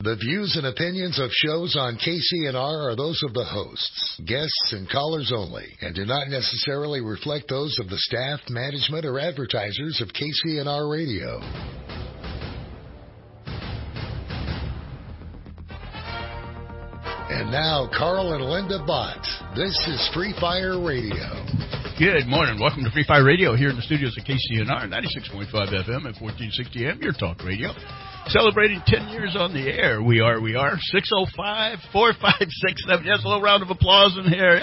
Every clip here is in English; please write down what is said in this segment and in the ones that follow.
The views and opinions of shows on KCNR are those of the hosts, guests, and callers only, and do not necessarily reflect those of the staff, management, or advertisers of KCNR Radio. And now, Carl and Linda Bott. This is Free Fire Radio. Good morning. Welcome to Free Fire Radio here in the studios of KCNR, 96.5 FM and 1460 AM, your talk radio. Celebrating 10 years on the air. We are 605 4567. Yes, a little round of applause in here.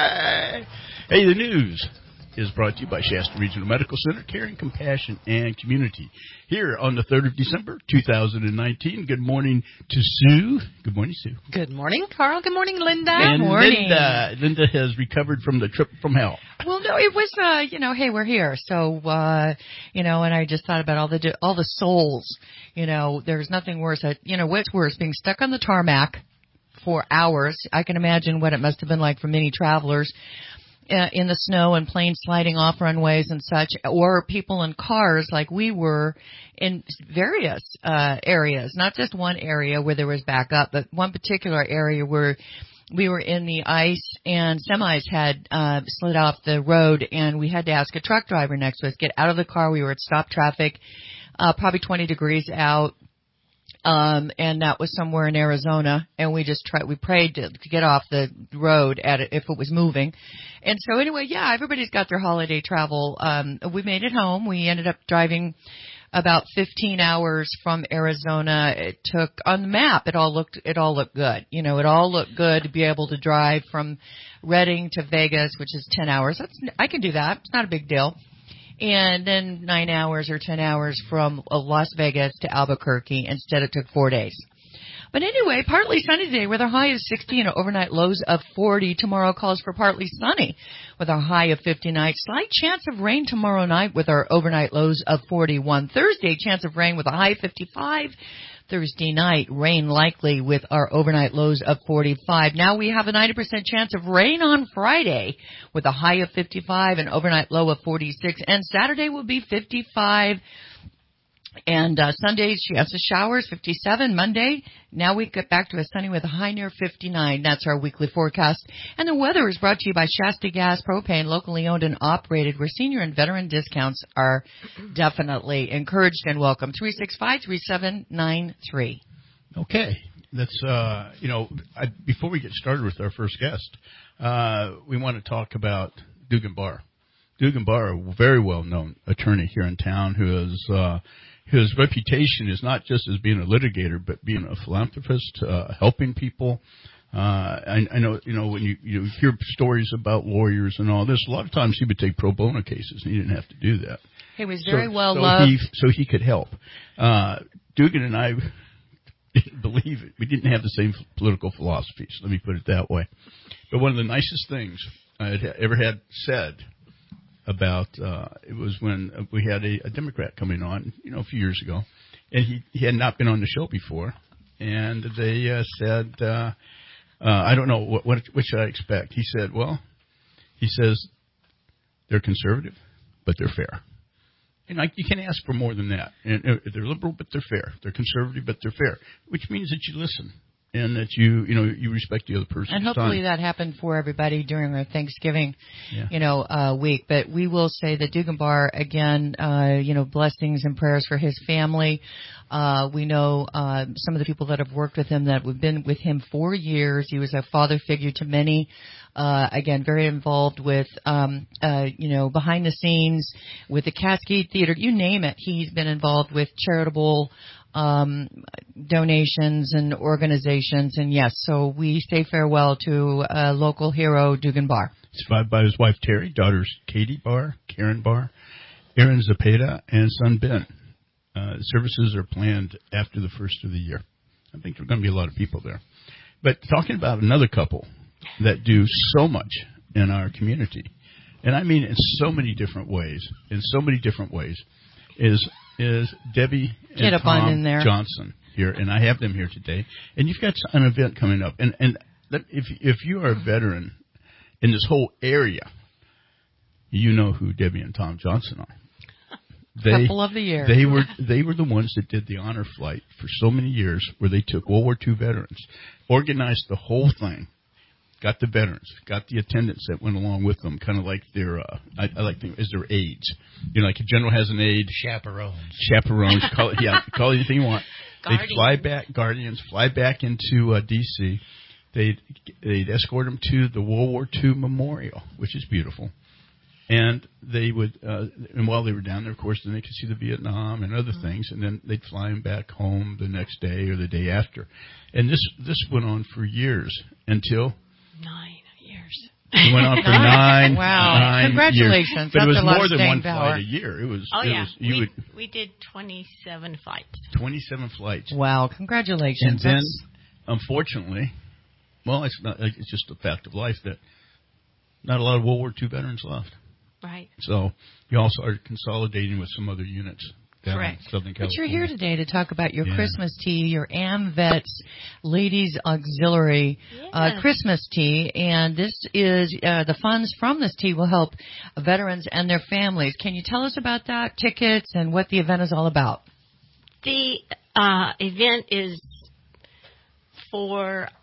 Hey, the news is brought to you by Shasta Regional Medical Center, Caring, Compassion, and Community. Here on the 3rd of December, 2019. Good morning to Sue. Good morning, Sue. Good morning, Carl. Good morning, Linda. And Good morning. Linda has recovered from the trip from hell. Well, no, it was, hey, we're here. So, and I just thought about all the souls. There's nothing worse. What's worse, being stuck on the tarmac for hours. I can imagine what it must have been like for many travelers. In the snow and planes sliding off runways and such, or people in cars like we were in various areas, not just one area where there was backup, but one particular area where we were in the ice and semis had slid off the road, and we had to ask a truck driver next to us, get out of the car. We were at stop traffic, probably 20 degrees out. And that was somewhere in Arizona, and we prayed to get off the road if it was moving. And so anyway, everybody's got their holiday travel. We made it home. We ended up driving about 15 hours from Arizona. It took, on the map, it all looked good. It all looked good to be able to drive from Redding to Vegas, which is 10 hours. I can do that. It's not a big deal. And then 9 hours or 10 hours from Las Vegas to Albuquerque. Instead, it took 4 days. But anyway, partly sunny today with a high of 60 and overnight lows of 40. Tomorrow calls for partly sunny with a high of 59. Slight chance of rain tomorrow night with our overnight lows of 41. Thursday, chance of rain with a high of 55. Thursday night, rain likely with our overnight lows of 45. Now we have a 90% chance of rain on Friday with a high of 55 and overnight low of 46. And Saturday will be 55. And Sunday's chance of showers, 57. Monday, now we get back to a sunny with a high near 59. That's our weekly forecast. And the weather is brought to you by Shasta Gas Propane, locally owned and operated, where senior and veteran discounts are definitely encouraged and welcome. 365-3793. Okay. That's, before we get started with our first guest, we want to talk about Dugan Barr. Dugan Barr, a very well-known attorney here in town who is, his reputation is not just as being a litigator, but being a philanthropist, helping people. I know, when you hear stories about lawyers and all this, a lot of times he would take pro bono cases, and he didn't have to do that. He was very well loved. So he could help. Dugan and I didn't believe it. We didn't have the same political philosophies, let me put it that way. But one of the nicest things I had ever had said about it was when we had a Democrat coming on, a few years ago, and he had not been on the show before, and they said, I don't know, what should I expect? He said, they're conservative, but they're fair. And you can't ask for more than that. And they're liberal, but they're fair. They're conservative, but they're fair, which means that you listen. And that you respect the other person's And hopefully time. that happened for everybody during our Thanksgiving, week. But we will say that Dugan Barr, again, blessings and prayers for his family. We know some of the people that have worked with him that have been with him for years. He was a father figure to many. Again, very involved with, behind the scenes, with the Cascade Theater, you name it. He's been involved with charitable donations and organizations, and yes, so we say farewell to local hero Dugan Barr. Survived by his wife Terry, daughters Katie Barr, Karen Barr, Aaron Zapata, and son Ben. Services are planned after the first of the year. I think there are going to be a lot of people there. But talking about another couple that do so much in our community, and I mean in so many different ways, is Debbie and Tom Johnson here, and I have them here today. And you've got an event coming up, and if you are a veteran in this whole area, you know who Debbie and Tom Johnson are. couple of the year. They were the ones that did the honor flight for so many years, where they took World War II veterans, organized the whole thing, got the veterans, got the attendants that went along with them, kind of like their I like them as their aides. You know, like a general has an aide. Chaperones. Call it anything you want. Guardians. They'd fly back, Guardians, fly back into D.C. They'd escort them to the World War II Memorial, which is beautiful. And they would, and while they were down there, of course, then they could see the Vietnam and other things, and then they'd fly them back home the next day or the day after. And this went on for years until 9 years. It went on for nine. Wow! 9 Congratulations! years. But it was That's a lot more of than one staying power. flight a year. It was. Oh, yeah. We did 27 flights. 27 flights. Wow! Congratulations! And then, unfortunately, well, it's not. It's just a fact of life that not a lot of World War II veterans left. Right. So you also are consolidating with some other units down Correct. in Southern California. But you're here today to talk about your Christmas tea, your AMVETS Ladies Auxiliary Christmas tea, and this is the funds from this tea will help veterans and their families. Can you tell us about that, tickets, and what the event is all about? The event is for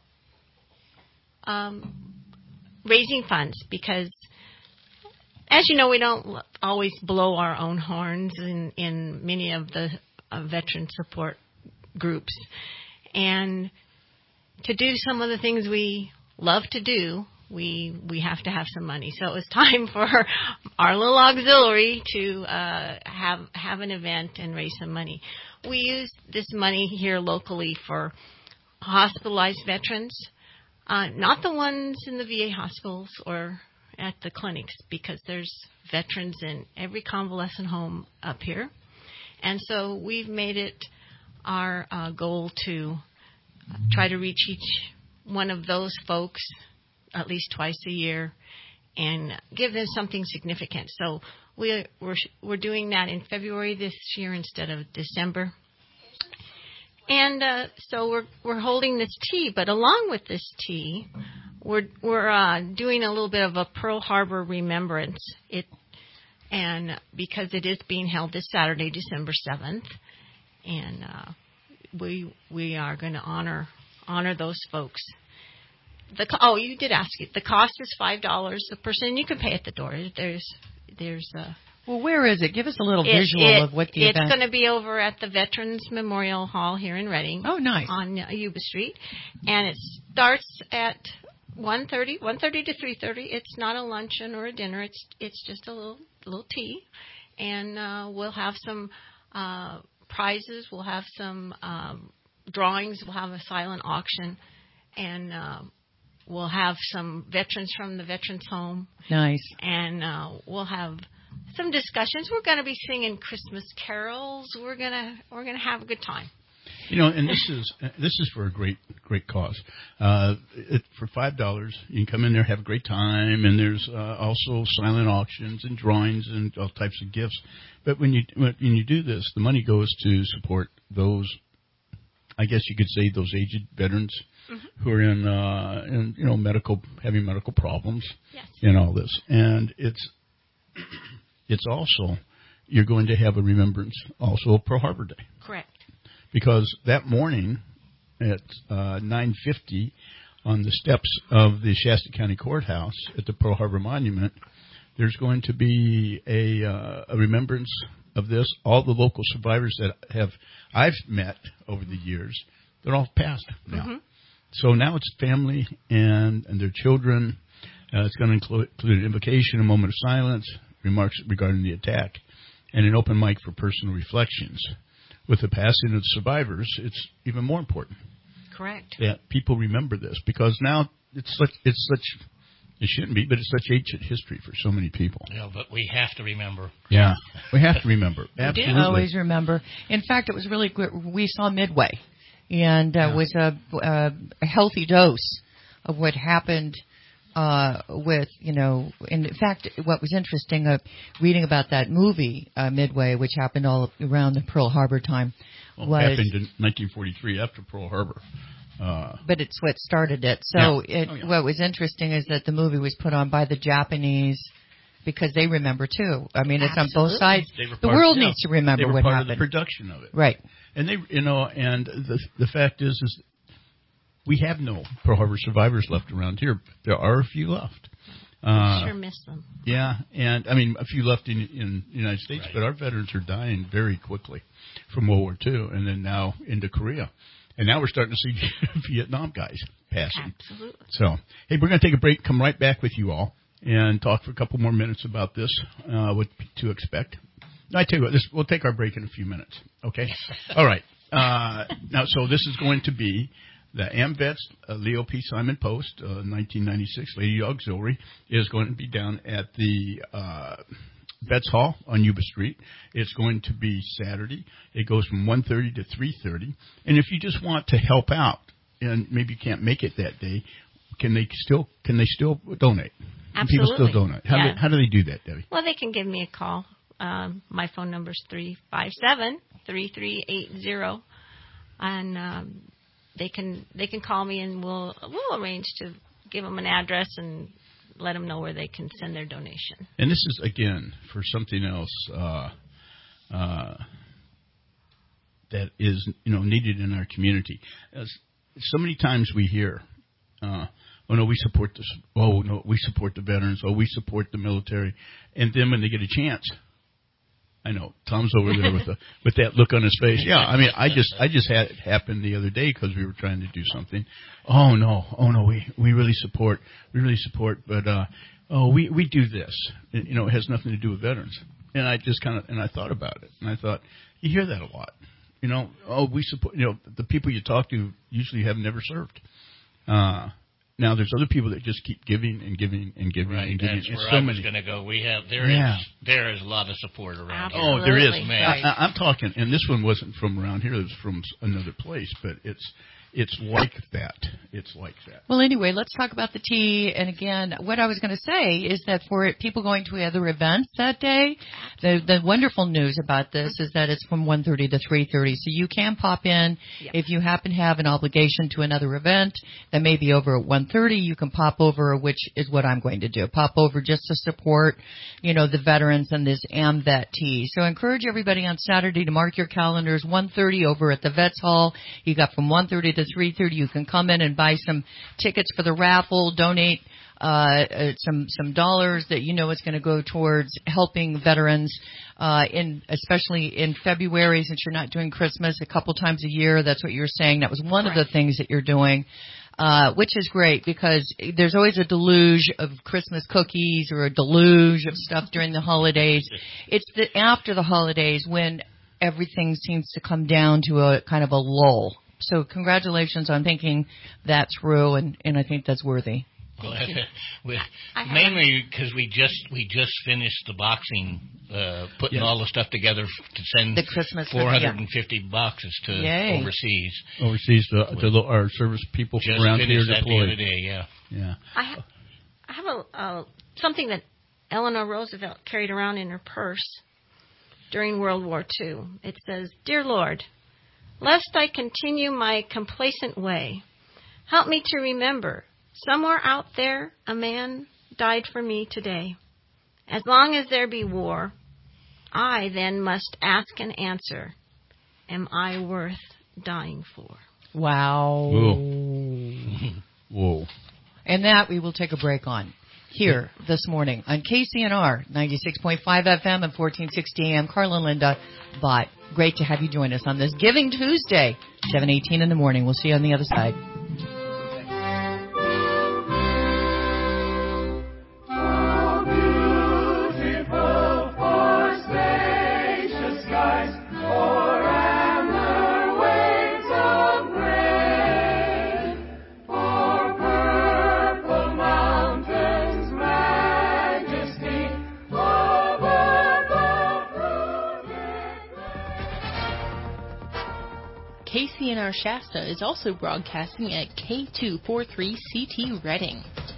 raising funds because, as you know, we don't always blow our own horns in many of the veteran support groups. And to do some of the things we love to do, we have to have some money. So it was time for our little auxiliary to have an event and raise some money. We use this money here locally for hospitalized veterans, not the ones in the VA hospitals or at the clinics, because there's veterans in every convalescent home up here. And so we've made it our goal to try to reach each one of those folks at least twice a year and give them something significant. So we're doing that in February this year instead of December. And so we're holding this tea, but along with this tea, we're doing a little bit of a Pearl Harbor remembrance. And because it is being held this Saturday, December 7th, and we are going to honor those folks. You did ask it. The cost is $5 a person. You can pay at the door. There's Well, where is it? Give us a little visual of what the event. It's going to be over at the Veterans Memorial Hall here in Reading. Oh, nice. On Yuba Street, and it starts at 1:30 to 3:30. It's not a luncheon or a dinner. It's just a little tea, and we'll have some prizes. We'll have some drawings. We'll have a silent auction, and we'll have some veterans from the Veterans Home. Nice. And we'll have some discussions. We're going to be singing Christmas carols. We're gonna have a good time. You know, and this is for a great cause. For $5, you can come in there, have a great time, and there's also silent auctions and drawings and all types of gifts. But when you do this, the money goes to support those, I guess you could say, those aged veterans who are in having medical problems and all this. And it's also, you're going to have a remembrance also of Pearl Harbor Day. Correct. Because that morning at 9:50 on the steps of the Shasta County Courthouse at the Pearl Harbor Monument, there's going to be a remembrance of this. All the local survivors that I've met over the years, they're all passed now. Mm-hmm. So now it's family and their children. It's going to include an invocation, a moment of silence, remarks regarding the attack, and an open mic for personal reflections. With the passing of the survivors, it's even more important. Correct. That people remember this, because now it shouldn't be, but it's such ancient history for so many people. Yeah, but we have to remember. Yeah, we have to remember. Absolutely. We do always remember. In fact, it was really good. We saw Midway, and it was a healthy dose of what happened with, in fact, what was interesting, reading about that movie, Midway, which happened all around the Pearl Harbor time. Happened in 1943 after Pearl Harbor. But it's what started it. So what was interesting is that the movie was put on by the Japanese because they remember too. I mean, it's on both Absolutely. sides. They were The part- world yeah, needs to remember they were what part happened. of the production of it. Right. And they, and the fact is we have no Pearl Harbor survivors left around here. There are a few left. Sure miss them. Yeah, and I mean a few left in the United States, Right. but our veterans are dying very quickly from World War II, and then now into Korea, and now we're starting to see Vietnam guys passing. Absolutely. So, hey, we're going to take a break. Come right back with you all and talk for a couple more minutes about this, what to expect. No, I tell you what, we'll take our break in a few minutes. Okay. All right. Now, so this is going to be the AMVETS Leo P. Simon Post, 1996 Lady Auxiliary, is going to be down at the Vets Hall on Yuba Street. It's going to be Saturday. It goes from 1:30 to 3:30. And if you just want to help out, and maybe you can't make it that day, can they still donate? Can people still Absolutely. donate? Yeah. How do they do that, Debbie? Well, they can give me a call. My phone number is 357-3380, and they can call me, and we'll arrange to give them an address and let them know where they can send their donation. And this is, again, for something else that is, needed in our community. As so many times we hear, oh no, we support this. Oh no, we support the veterans. Oh, we support the military. And then when they get a chance, I know Tom's over there with that look on his face. Yeah, I mean, I just had it happen the other day because we were trying to do something. Oh no, we really support, but we do this. It has nothing to do with veterans. And I just I thought about it, and I thought, you hear that a lot. We support. The people you talk to usually have never served. Now there's other people that just keep giving and giving and giving Right, and giving. that's And where so I was many. going to go. There is a lot of support around here. Oh, there is. Absolutely. Man. I'm talking, and this one wasn't from around here. It was from another place, but it's like that. It's like that. Well, anyway, let's talk about the tea. And again, what I was going to say is that for people going to other events that day, the wonderful news about this is that it's from 1:30 to 3:30. So you can pop in if you happen to have an obligation to another event that may be over at 1:30. You can pop over, which is what I'm going to do. Pop over just to support, the veterans and this AMVET tea. So I encourage everybody on Saturday to mark your calendars. 1:30 over at the Vets Hall. You got from 1:30 to 3:30. You can come in and buy some tickets for the raffle, donate some dollars that it's going to go towards helping veterans especially in February, since you're not doing Christmas a couple times a year. That's what you were saying. That was one of the things that you're doing, which is great because there's always a deluge of Christmas cookies or a deluge of stuff during the holidays. It's after the holidays when everything seems to come down to a kind of a lull. So congratulations on thinking that through, and I think that's worthy. Mainly because we just finished the boxing, putting all the stuff together to send the Christmas 450 boxes to overseas. Overseas, our service people Just around here finished that deployed. the other day, yeah. I have something that Eleanor Roosevelt carried around in her purse during World War II. It says, "Dear Lord, lest I continue my complacent way, help me to remember somewhere out there a man died for me today. As long as there be war, I then must ask and answer, am I worth dying for?" Wow. Whoa. And that we will take a break on here this morning on KCNR 96.5 FM and 1460 AM. Carla and Linda Bott. Great to have you join us on this Giving Tuesday, 7:18 in the morning. We'll see you on the other side. KCNR Shasta is also broadcasting at K243CT Reading.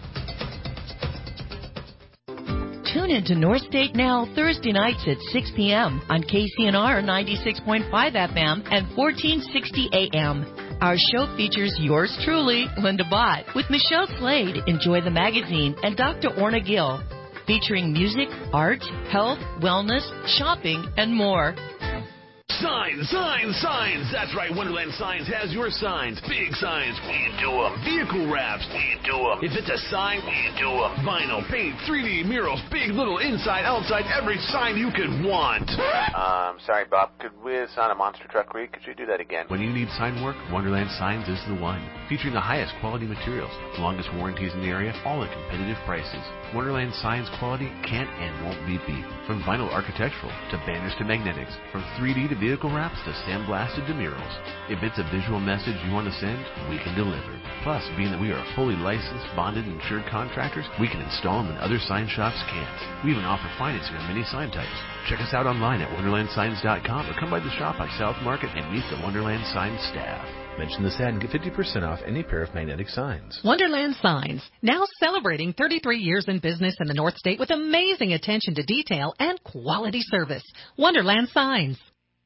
Tune into North State Now Thursday nights at 6 p.m. on KCNR 96.5 FM and 1460 AM. Our show features yours truly, Linda Bott, with Michelle Slade, Enjoy the Magazine, and Dr. Orna Gill. featuring music, art, health, wellness, shopping, and more. Signs, signs, signs. That's right, Wonderland Signs has your signs. Big signs, we do them. Vehicle wraps, we do them. If it's a sign, we do them. Vinyl, paint, 3D murals, big, little, inside, outside, every sign you could want. Sorry, Bob. Could we assign a monster truck read? Could you do that again? When you need sign work, Wonderland Signs is the one. Featuring the highest quality materials, longest warranties in the area, all at competitive prices. Wonderland Signs quality can't and won't be beat. From vinyl architectural to banners to magnetics, from 3D to vehicle wraps to sandblasted to murals. If it's a visual message you want to send, we can deliver. Plus, being that we are fully licensed, bonded, and insured contractors, we can install them when other sign shops can't. We even offer financing on many sign types. Check us out online at wonderlandsigns.com or come by the shop on South Market and meet the Wonderland Signs staff. Mention this ad and get 50% off any pair of magnetic signs. Wonderland Signs, now celebrating 33 years in business in the North State with amazing attention to detail and quality service. Wonderland Signs.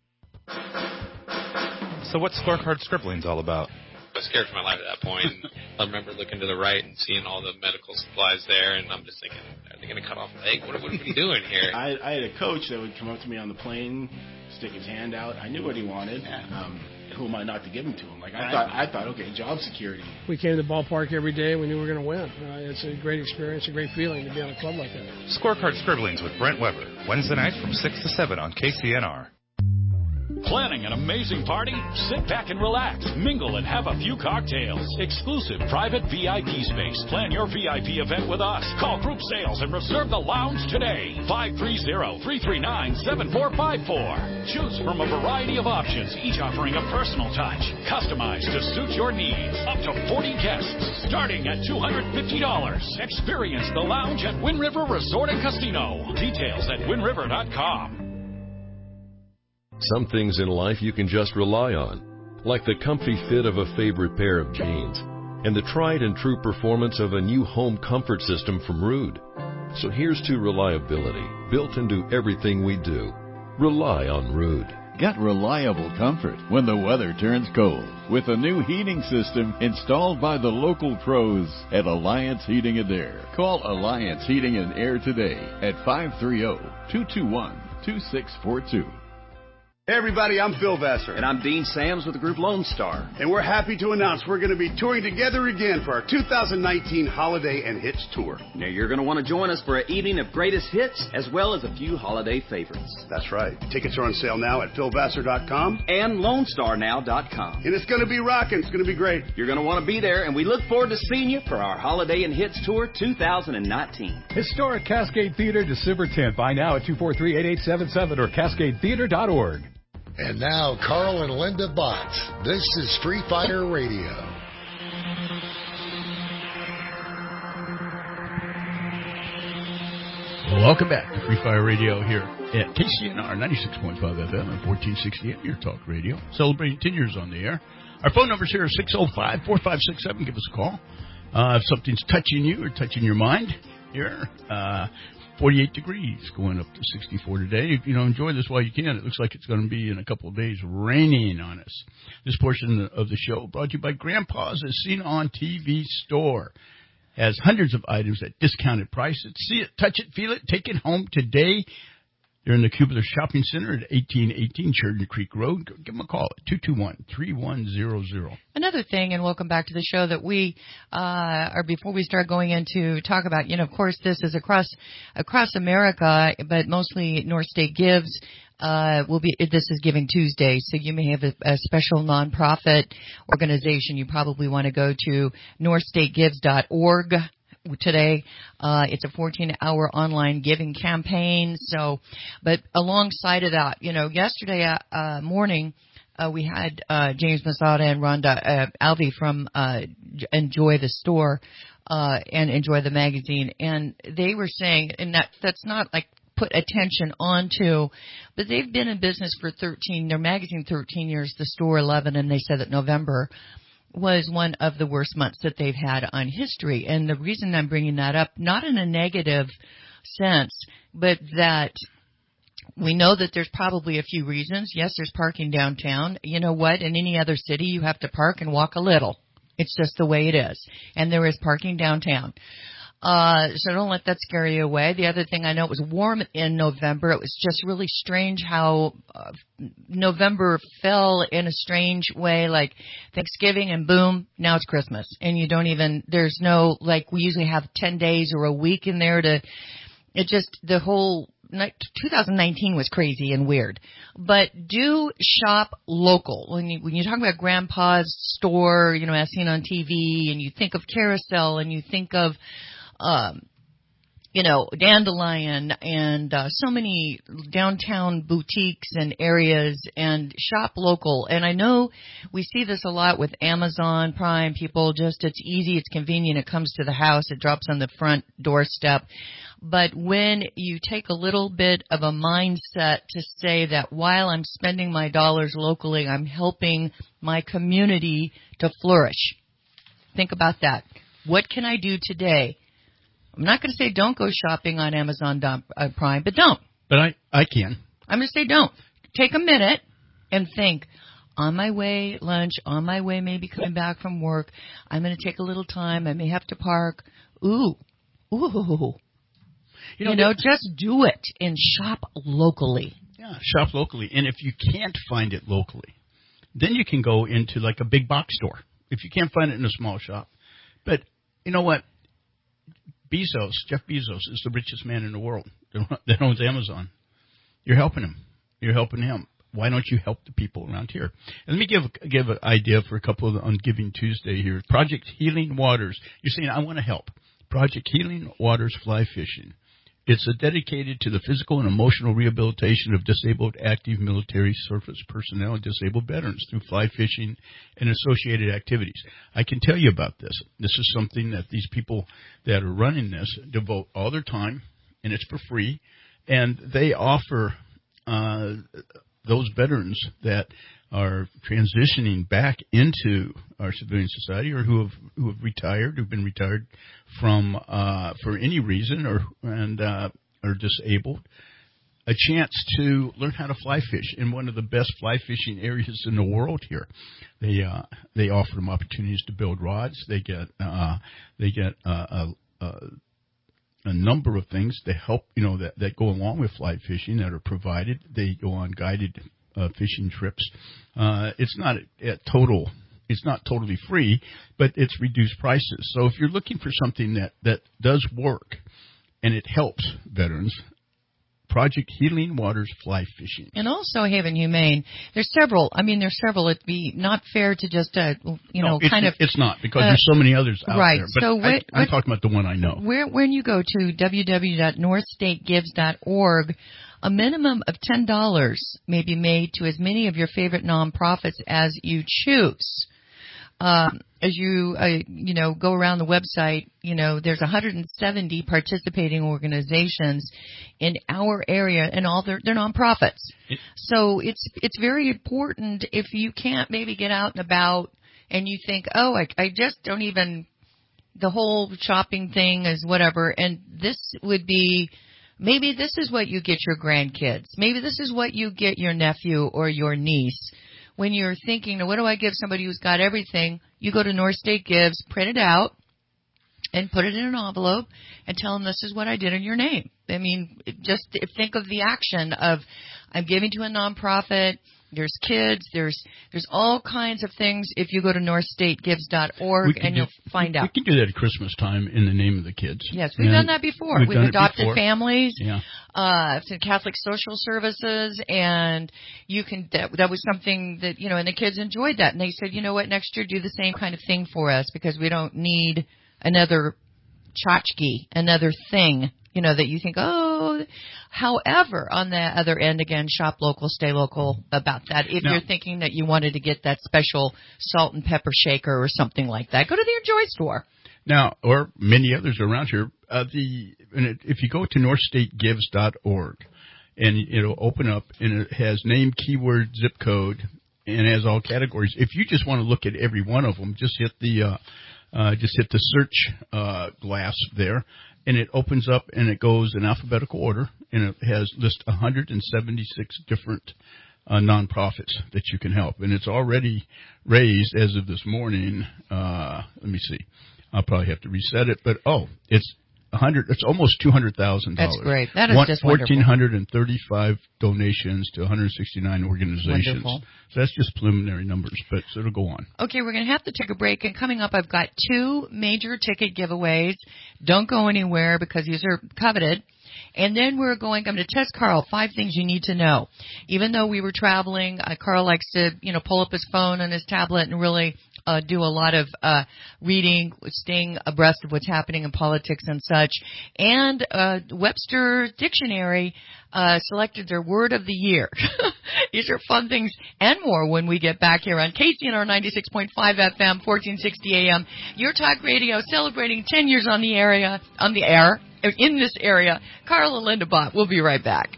So what's Scorecard Scribblings all about? I was scared for my life at that point. I remember looking to the right and seeing all the medical supplies there, and I'm just thinking, are they going to cut off a leg? What are we doing here? I had a coach that would come up to me on the plane, stick his hand out. I knew what he wanted. Who am I not to give him to him? Like I thought, okay, job security. We came to the ballpark every day. We knew we were going to win. It's a great experience, a great feeling to be on a club like that. Scorecard Scribblings with Brent Weber, Wednesday nights from 6 to 7 on KCNR. Planning an amazing party? Sit back and relax, mingle and have a few cocktails. Exclusive private VIP space. Plan your VIP event with us. Call Group Sales and reserve the lounge today. 530-339-7454. Choose from a variety of options, each offering a personal touch, customized to suit your needs. Up to 40 guests, starting at $250. Experience the lounge at Wind River Resort and Casino. Details at windriver.com. Some things in life you can just rely on, like the comfy fit of a favorite pair of jeans and the tried and true performance of a new home comfort system from Ruud. So here's to reliability, built into everything we do. Rely on Ruud. Get reliable comfort when the weather turns cold with a new heating system installed by the local pros at Alliance Heating and Air. Call Alliance Heating and Air today at 530-221-2642. Hey everybody, I'm Phil Vassar. And I'm Dean Sams with the group Lone Star. And we're happy to announce we're going to be touring together again for our 2019 Holiday and Hits Tour. Now you're going to want to join us for an evening of greatest hits as well as a few holiday favorites. That's right. Tickets are on sale now at philvassar.com and LoneStarNow.com. And it's going to be rocking. It's going to be great. You're going to want to be there, and we look forward to seeing you for our Holiday and Hits Tour 2019. Historic Cascade Theater, December 10th. Buy now at 243-8877 or CascadeTheater.org. And now, Carl and Linda Botts. This is Free Fire Radio. Welcome back to Free Fire Radio here at KCNR 96.5 FM and 1460 Your Talk Radio. Celebrating 10 years on the air. Our phone numbers here are 605-4567. Give us a call. If something's touching you or touching your mind here, 48 degrees, going up to 64 today. Enjoy this while you can. It looks like it's going to be in a couple of days raining on us. This portion of the show brought to you by Grandpa's As Seen on TV store. Has hundreds of items at discounted prices. See it, touch it, feel it, take it home today. They're in the Cubular Shopping Center at 1818 Sheridan Creek Road. Give them a call at 221-3100. Another thing, and welcome back to the show, that we or before we start going into talk about, of course, this is across America, but mostly North State Gives. This is Giving Tuesday, so you may have a special nonprofit organization you probably want to go to northstategives.org today. It's a 14-hour online giving campaign. So, but alongside of that, yesterday morning, we had James Masada and Rhonda Alvey from Enjoy the Store and Enjoy the Magazine, and they were saying, and that's not like put attention onto, but they've been in business for their magazine 13 years, the store 11, and they said that November was one of the worst months that they've had on history. And the reason I'm bringing that up, not in a negative sense, but that we know that there's probably a few reasons. Yes, there's parking downtown. You know what? In any other city, you have to park and walk a little. It's just the way it is. And there is parking downtown. So don't let that scare you away. The other thing, I know it was warm in November. It was just really strange how November fell in a strange way, like Thanksgiving and boom, now it's Christmas. And you don't even, there's no, like we usually have 10 days or a week in there to, it just, the whole 2019 was crazy and weird. But do shop local. When you talk about Grandpa's store, as seen on TV, and you think of Carousel, and you think of Dandelion and so many downtown boutiques and areas, and shop local. And I know we see this a lot with Amazon Prime. People just, it's easy, it's convenient, it comes to the house, it drops on the front doorstep. But when you take a little bit of a mindset to say that while I'm spending my dollars locally, I'm helping my community to flourish. Think about that. What can I do today? I'm not going to say don't go shopping on Amazon Prime, but don't. But I can. I'm going to say don't. Take a minute and think, on my way lunch, on my way maybe coming back from work, I'm going to take a little time. I may have to park. Ooh. Just do it and shop locally. Yeah, shop locally. And if you can't find it locally, then you can go into like a big box store if you can't find it in a small shop. But you know what? Jeff Bezos is the richest man in the world that owns Amazon. You're helping him. You're helping him. Why don't you help the people around here? And let me give an idea for a couple on Giving Tuesday here. Project Healing Waters. You're saying, I want to help. Project Healing Waters Fly Fishing. It's dedicated to the physical and emotional rehabilitation of disabled active military service personnel and disabled veterans through fly fishing and associated activities. I can tell you about this. This is something that these people that are running this devote all their time, and it's for free. And they offer those veterans that are transitioning back into our civilian society, or who have retired, who've been retired from for any reason, or disabled, a chance to learn how to fly fish in one of the best fly fishing areas in the world here. They offer them opportunities to build rods. They get a number of things to help, that go along with fly fishing that are provided. They go on guided fishing trips. It's not it's not totally free, but it's reduced prices. So if you're looking for something that does work and it helps veterans, Project Healing Waters Fly Fishing. And also Haven Humane. There's several. It'd be not fair to just, It's not, because there's so many others out right. there. But so I'm talking about the one I know. When you go to www.northstategives.org, a minimum of $10 may be made to as many of your favorite nonprofits as you choose. As you, go around the website, there's 170 participating organizations in our area, and all they're nonprofits. So it's very important. If you can't maybe get out and about and you think, I just don't even, the whole shopping thing is whatever, and this would be, maybe this is what you get your grandkids. Maybe this is what you get your nephew or your niece. When you're thinking, what do I give somebody who's got everything? You go to North State Gives, print it out, and put it in an envelope, and tell them this is what I did in your name. Just think of the action of, I'm giving to a nonprofit. There's kids. There's all kinds of things. If you go to northstategives.org, and you'll find out. We can do that at Christmas time in the name of the kids. Yes, we've done that before. We've adopted families. Yeah. Catholic Social Services, and you can. That was something that and the kids enjoyed that, and they said, you know what, next year do the same kind of thing for us, because we don't need another tchotchke, another thing. That you think, however, on the other end, again, shop local, stay local about that. If you're thinking that you wanted to get that special salt and pepper shaker or something like that, go to the Enjoy store. Now, or many others around here, if you go to northstategives.org, and it'll open up, and it has name, keyword, zip code, and it has all categories. If you just want to look at every one of them, just hit the search glass there. And it opens up, and it goes in alphabetical order, and it has list 176 different nonprofits that you can help. And it's already raised as of this morning. Let me see. I'll probably have to reset it, but it's It's almost $200,000. That's great. That is just wonderful. 1,435 donations to 169 organizations. Wonderful. So that's just preliminary numbers, but so it'll go on. Okay, we're going to have to take a break. And coming up, I've got 2 major ticket giveaways. Don't go anywhere because these are coveted. And then I'm going to test Carl 5 things you need to know. Even though we were traveling, Carl likes to, pull up his phone and his tablet and really do a lot of reading, staying abreast of what's happening in politics and such. And Webster Dictionary selected their word of the year. These are fun things and more when we get back here on KCNR 96.5 FM, 1460 AM. Your talk radio celebrating 10 years on the air, in this area. Carl and Linda Bott. We'll be right back.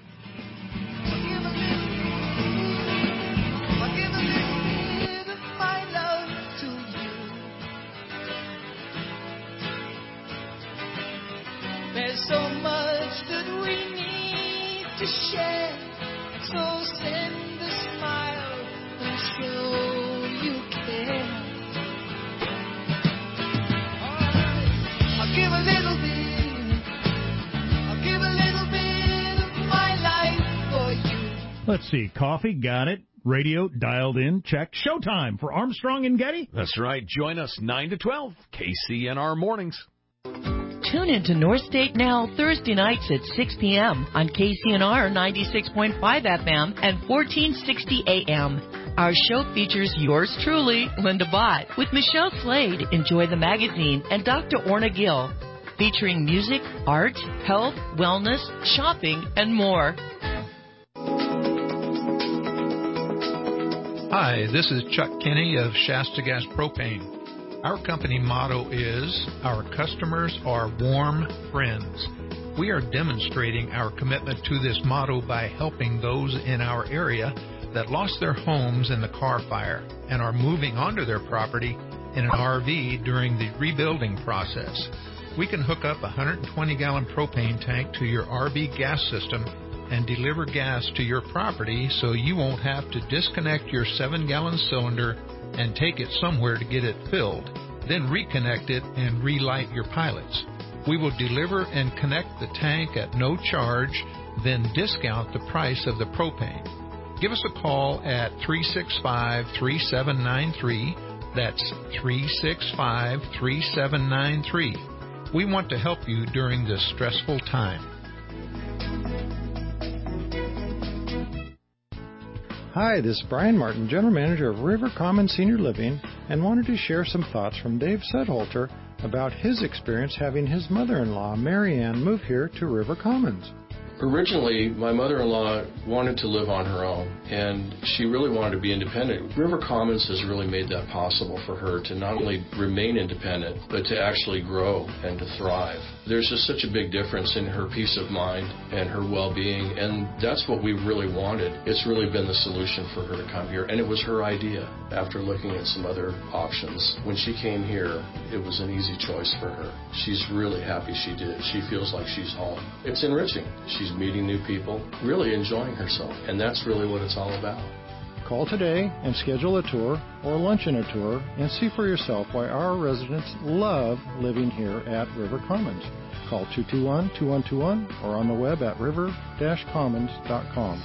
There's so much that we need to share, so send a smile and show you care. I'll give a little bit of my life for you. Let's see, coffee, got it. Radio, dialed in, check. Showtime for Armstrong and Getty. That's right. Join us 9 to 12, KCNR Mornings. Tune into North State Now Thursday nights at 6 p.m. on KCNR 96.5 FM and 1460 AM. Our show features yours truly, Linda Bott, with Michelle Slade, Enjoy the Magazine, and Dr. Orna Gill, featuring music, art, health, wellness, shopping, and more. Hi, this is Chuck Kinney of Shasta Gas Propane. Our company motto is, our customers are warm friends. We are demonstrating our commitment to this motto by helping those in our area that lost their homes in the Carr Fire and are moving onto their property in an RV during the rebuilding process. We can hook up a 120-gallon propane tank to your RV gas system and deliver gas to your property so you won't have to disconnect your 7-gallon cylinder and take it somewhere to get it filled, then reconnect it and relight your pilots. We will deliver and connect the tank at no charge, then discount the price of the propane. Give us a call at 365-3793. That's 365-3793. We want to help you during this stressful time. Hi, this is Brian Martin, General Manager of River Commons Senior Living, and wanted to share some thoughts from Dave Sedholter about his experience having his mother-in-law, Mary Ann, move here to River Commons. Originally, my mother-in-law wanted to live on her own, and she really wanted to be independent. River Commons has really made that possible for her to not only remain independent, but to actually grow and to thrive. There's just such a big difference in her peace of mind and her well-being, and that's what we really wanted. It's really been the solution for her to come here, and it was her idea after looking at some other options. When she came here, it was an easy choice for her. She's really happy she did. She feels like she's home. It's enriching. She's meeting new people, really enjoying herself, and that's really what it's all about. Call today and schedule a tour or lunch and a tour and see for yourself why our residents love living here at River Commons. Call 221-2121 or on the web at river-commons.com.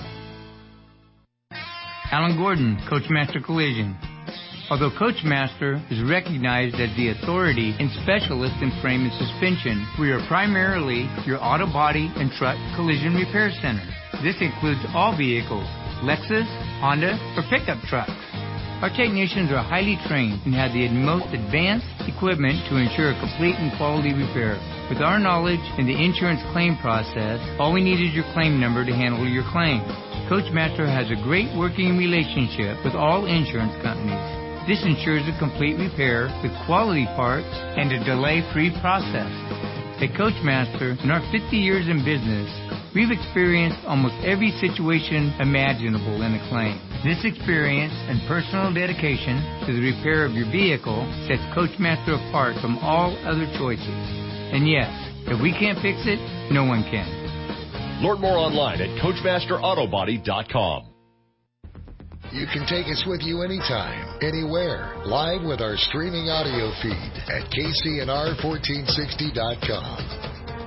Alan Gordon, Coachmaster Collision. Although Coachmaster is recognized as the authority and specialist in frame and suspension, we are primarily your auto body and truck collision repair center. This includes all vehicles, Lexus, Honda, or pickup trucks. Our technicians are highly trained and have the most advanced equipment to ensure a complete and quality repair. With our knowledge in the insurance claim process, all we need is your claim number to handle your claim. Coachmaster has a great working relationship with all insurance companies. This ensures a complete repair with quality parts and a delay-free process. At Coachmaster, in our 50 years in business, we've experienced almost every situation imaginable in a claim. This experience and personal dedication to the repair of your vehicle sets Coachmaster apart from all other choices. And yes, if we can't fix it, no one can. Learn more online at CoachmasterAutobody.com. You can take us with you anytime, anywhere, live with our streaming audio feed at KCNR1460.com.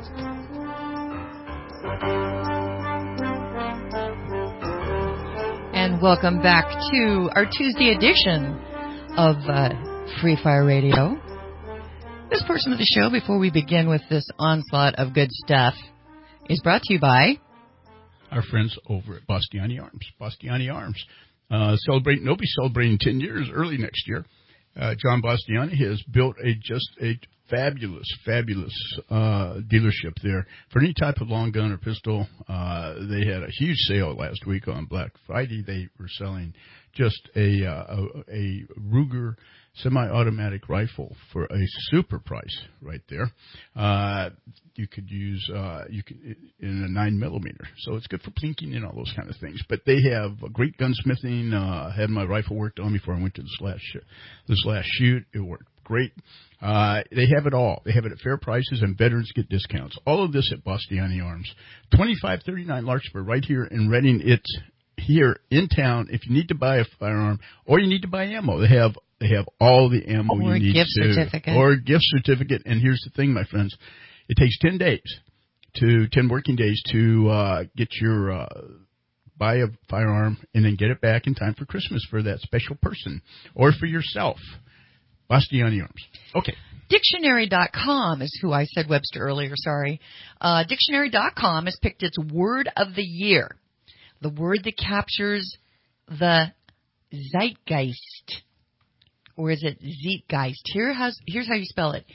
Welcome back to our Tuesday edition of Free Fire Radio. This portion of the show, before we begin with this onslaught of good stuff, is brought to you by our friends over at Bastiani Arms. Bastiani Arms. They'll be celebrating 10 years early next year. John Bastiani has built a fabulous dealership there for any type of long gun or pistol. They had a huge sale last week on Black Friday. They were selling just a Ruger semi-automatic rifle for a super price right there. You could use in a 9mm, so it's good for plinking and all those kind of things. But they have great gunsmithing. I had my rifle worked on before I went to this last shoot. It worked great. They have it all. They have it at fair prices, and veterans get discounts. All of this at Bastiani Arms, 2539 Larkspur, right here in Reading. It's here in town. If you need to buy a firearm or you need to buy ammo, they have all the ammo you need or a gift certificate. And here's the thing, my friends, it takes 10 working days to get your buy a firearm and then get it back in time for Christmas for that special person or for yourself. Bastiani Arms. Okay. Dictionary.com is who I said Webster earlier, sorry. Dictionary.com has picked its word of the year. The word that captures the zeitgeist. Or is it Zeitgeist? Here's how you spell it.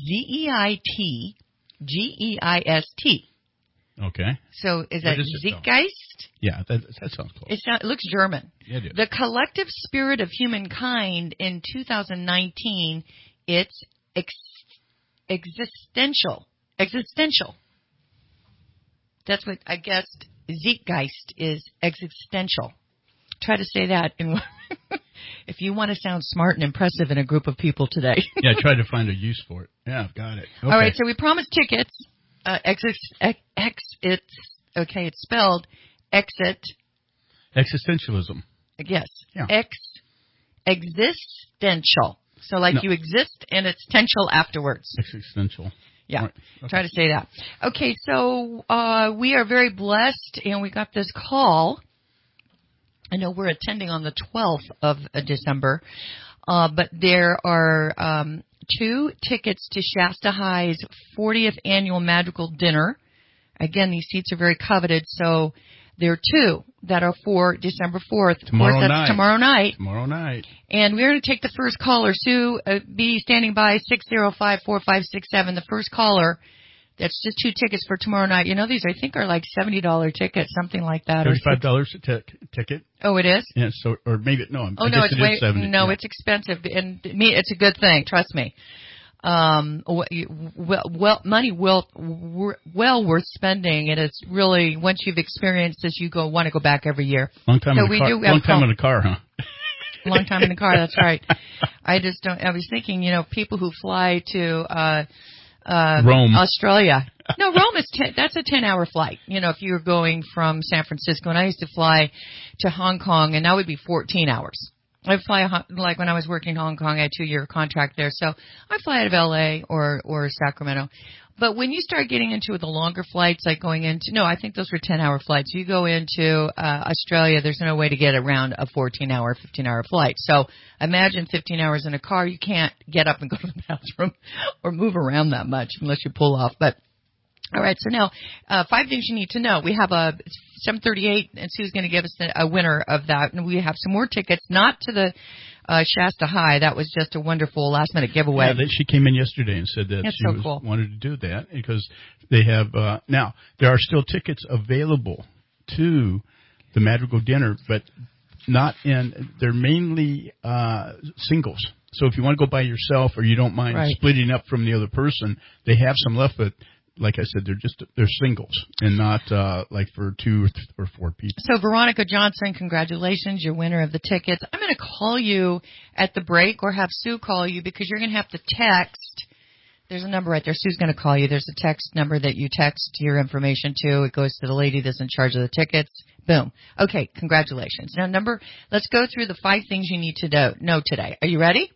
Zeitgeist. Okay. So is that Zeitgeist? Yeah, that sounds close. It looks German. Yeah, it is. The collective spirit of humankind in 2019, it's existential. That's what I guessed. Zeitgeist is existential. Try to say that if you want to sound smart and impressive in a group of people today. Yeah, try to find a use for it. Yeah, I've got it. Okay. All right, so we promised tickets. It's spelled exit. Existentialism. Yes. Yeah. Existential. So you exist and it's potential afterwards. Existential. Yeah. Right. Okay. Try to say that. Okay, so we are very blessed, and we got this call. I know we're attending on the 12th of December, but there are 2 tickets to Shasta High's 40th annual Madrigal Dinner. Again, these seats are very coveted, so there are 2 that are for December 4th. Tomorrow night. Tomorrow night. And we're going to take the first caller. Sue, be standing by 605-4567. The first caller. That's just 2 tickets for tomorrow night. You know, these I think are like $70 tickets, something like that. $35 a ticket. Oh, it is? Yeah, or maybe, no. Oh, no, it's way, $70. No, yeah. It's expensive. And it's a good thing. Trust me. Money well worth spending. And it's really, once you've experienced this, want to go back every year. Long time in the car, huh? Long time in the car, that's right. I was thinking, people who fly to, Rome, Australia. No, Rome is that's a 10-hour flight. If you were going from San Francisco, and I used to fly to Hong Kong, and that would be 14 hours. I'd fly like when I was working in Hong Kong, I had a 2-year contract there, so I'd fly out of LA or Sacramento. But when you start getting into the longer flights, like I think those were 10-hour flights. You go into Australia, there's no way to get around a 14-hour, 15-hour flight. So imagine 15 hours in a car. You can't get up and go to the bathroom or move around that much unless you pull off. But all right, so now 5 things you need to know. We have a 7:38, and Sue's going to give us a winner of that, and we have some more tickets, not to the Shasta High. That was just a wonderful last-minute giveaway. Yeah, she came in yesterday and said that wanted to do that because they have now there are still tickets available to the Madrigal Dinner, but they're mainly singles. So if you want to go by yourself or you don't mind splitting up from the other person, they have some left, but like I said, they're singles and not like for 2 or 4 people. So Veronica Johnson, congratulations, you're winner of the tickets. I'm going to call you at the break or have Sue call you because you're going to have to text. There's a number right there. Sue's going to call you. There's a text number that you text your information to. It goes to the lady that's in charge of the tickets. Boom. Okay, congratulations. Now let's go through the 5 things you need to know today. Are you ready?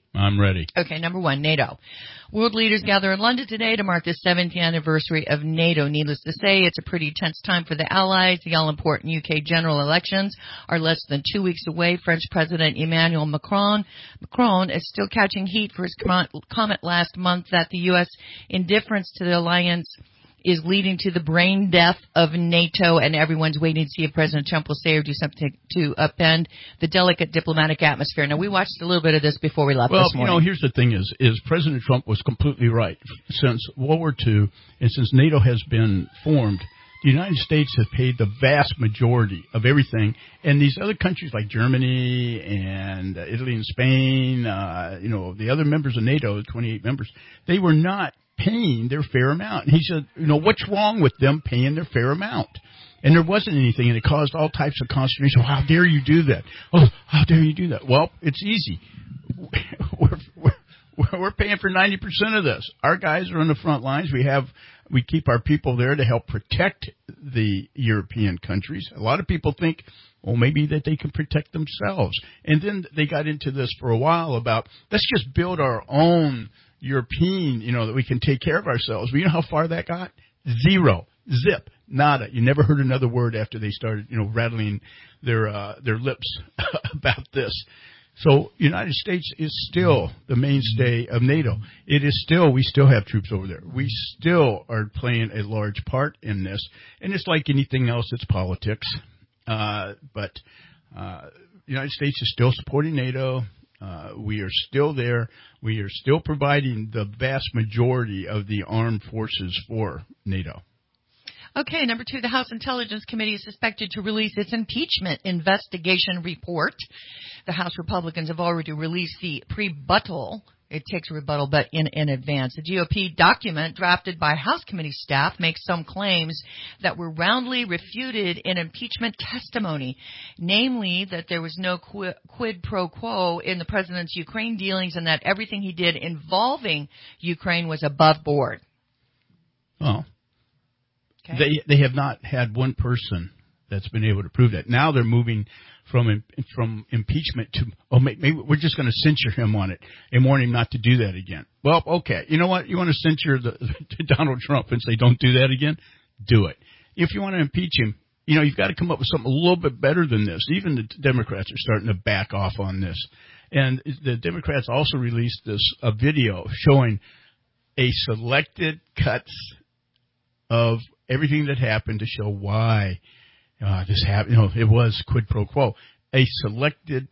I'm ready. Okay, number 1, NATO. World leaders gather in London today to mark the 70th anniversary of NATO. Needless to say, it's a pretty tense time for the Allies. The all-important UK general elections are less than 2 weeks away. French President Emmanuel Macron is still catching heat for his comment last month that the U.S. indifference to the alliance is leading to the brain death of NATO, and everyone's waiting to see if President Trump will say or do something to upend the delicate diplomatic atmosphere. Now, we watched a little bit of this before we left this morning. Well, here's the thing is President Trump was completely right. Since World War II and since NATO has been formed, the United States has paid the vast majority of everything, and these other countries like Germany and Italy and Spain, the other members of NATO, 28 members, they were not paying their fair amount. And he said, what's wrong with them paying their fair amount? And there wasn't anything, and it caused all types of consternation. How dare you do that? Oh, how dare you do that? Well, it's easy. We're paying for 90% of this. Our guys are on the front lines. We keep our people there to help protect the European countries. A lot of people think, well, maybe that they can protect themselves. And then they got into this for a while about, let's just build our own European, that we can take care of ourselves. But you know how far that got? Zero. Zip. Nada. You never heard another word after they started, rattling their lips about this. So United States is still the mainstay of NATO. We still have troops over there. We still are playing a large part in this. And it's like anything else, it's politics. But United States is still supporting NATO. We are still there. We are still providing the vast majority of the armed forces for NATO. Okay, number 2, the House Intelligence Committee is suspected to release its impeachment investigation report. The House Republicans have already released the pre-rebuttal. It takes a rebuttal, but in advance. The GOP document drafted by House committee staff makes some claims that were roundly refuted in impeachment testimony, namely that there was no quid pro quo in the president's Ukraine dealings and that everything he did involving Ukraine was above board. Well, okay. They have not had one person that's been able to prove that. Now they're moving from impeachment to, maybe we're just going to censure him on it and warn him not to do that again. Well, okay. You know what? You want to censure Donald Trump and say don't do that again? Do it. If you want to impeach him, you've got to come up with something a little bit better than this. Even the Democrats are starting to back off on this. And the Democrats also released a video showing a selected cuts of everything that happened to show why this happened. It was quid pro quo. A selected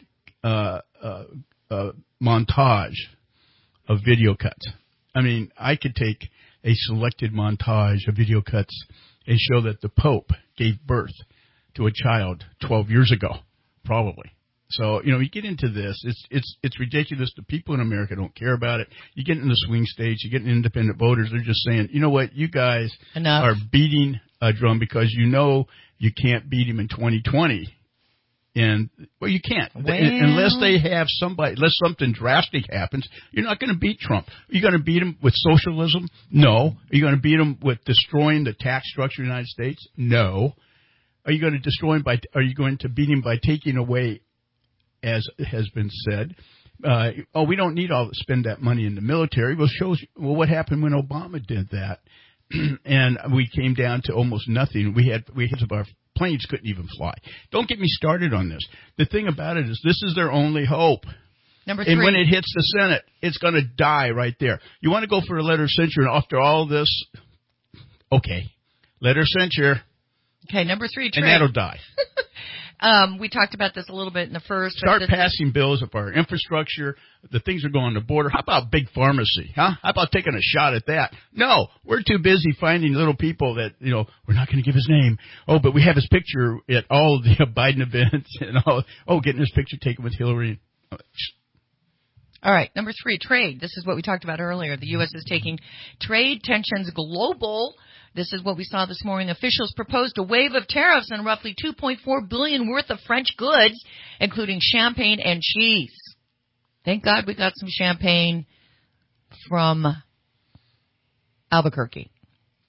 montage of video cuts. I mean, I could take a selected montage of video cuts and show that the Pope gave birth to a child 12 years ago, probably. So, you get into this. It's ridiculous. The people in America don't care about it. You get in the swing states, you get independent voters. They're just saying, you know what, you guys are beating a drum because you can't beat him in 2020. And, well, you can't. Unless unless something drastic happens, you're not going to beat Trump. Are you going to beat him with socialism? No. Are you going to beat him with destroying the tax structure of the United States? No. Are you going to beat him by taking away, as has been said, we don't need to spend that money in the military. Well, what happened when Obama did that? And we came down to almost nothing. We had our planes couldn't even fly. Don't get me started on this. The thing about it is this is their only hope. Number 3. And when it hits the Senate, it's going to die right there. You want to go for a letter of censure, and after all this, okay, letter of censure. Okay, number 3, trade. And that'll die. We talked about this a little bit in the first. Start passing bills of our infrastructure. The things are going on the border. How about big pharmacy? Huh? How about taking a shot at that? No, we're too busy finding little people that, we're not going to give his name. Oh, but we have his picture at all the Biden events and all. Oh, getting his picture taken with Hillary. All right, number 3, trade. This is what we talked about earlier. The U.S. is taking trade tensions global. This is what we saw this morning. Officials proposed a wave of tariffs on roughly $2.4 billion worth of French goods, including champagne and cheese. Thank God we got some champagne from Albuquerque.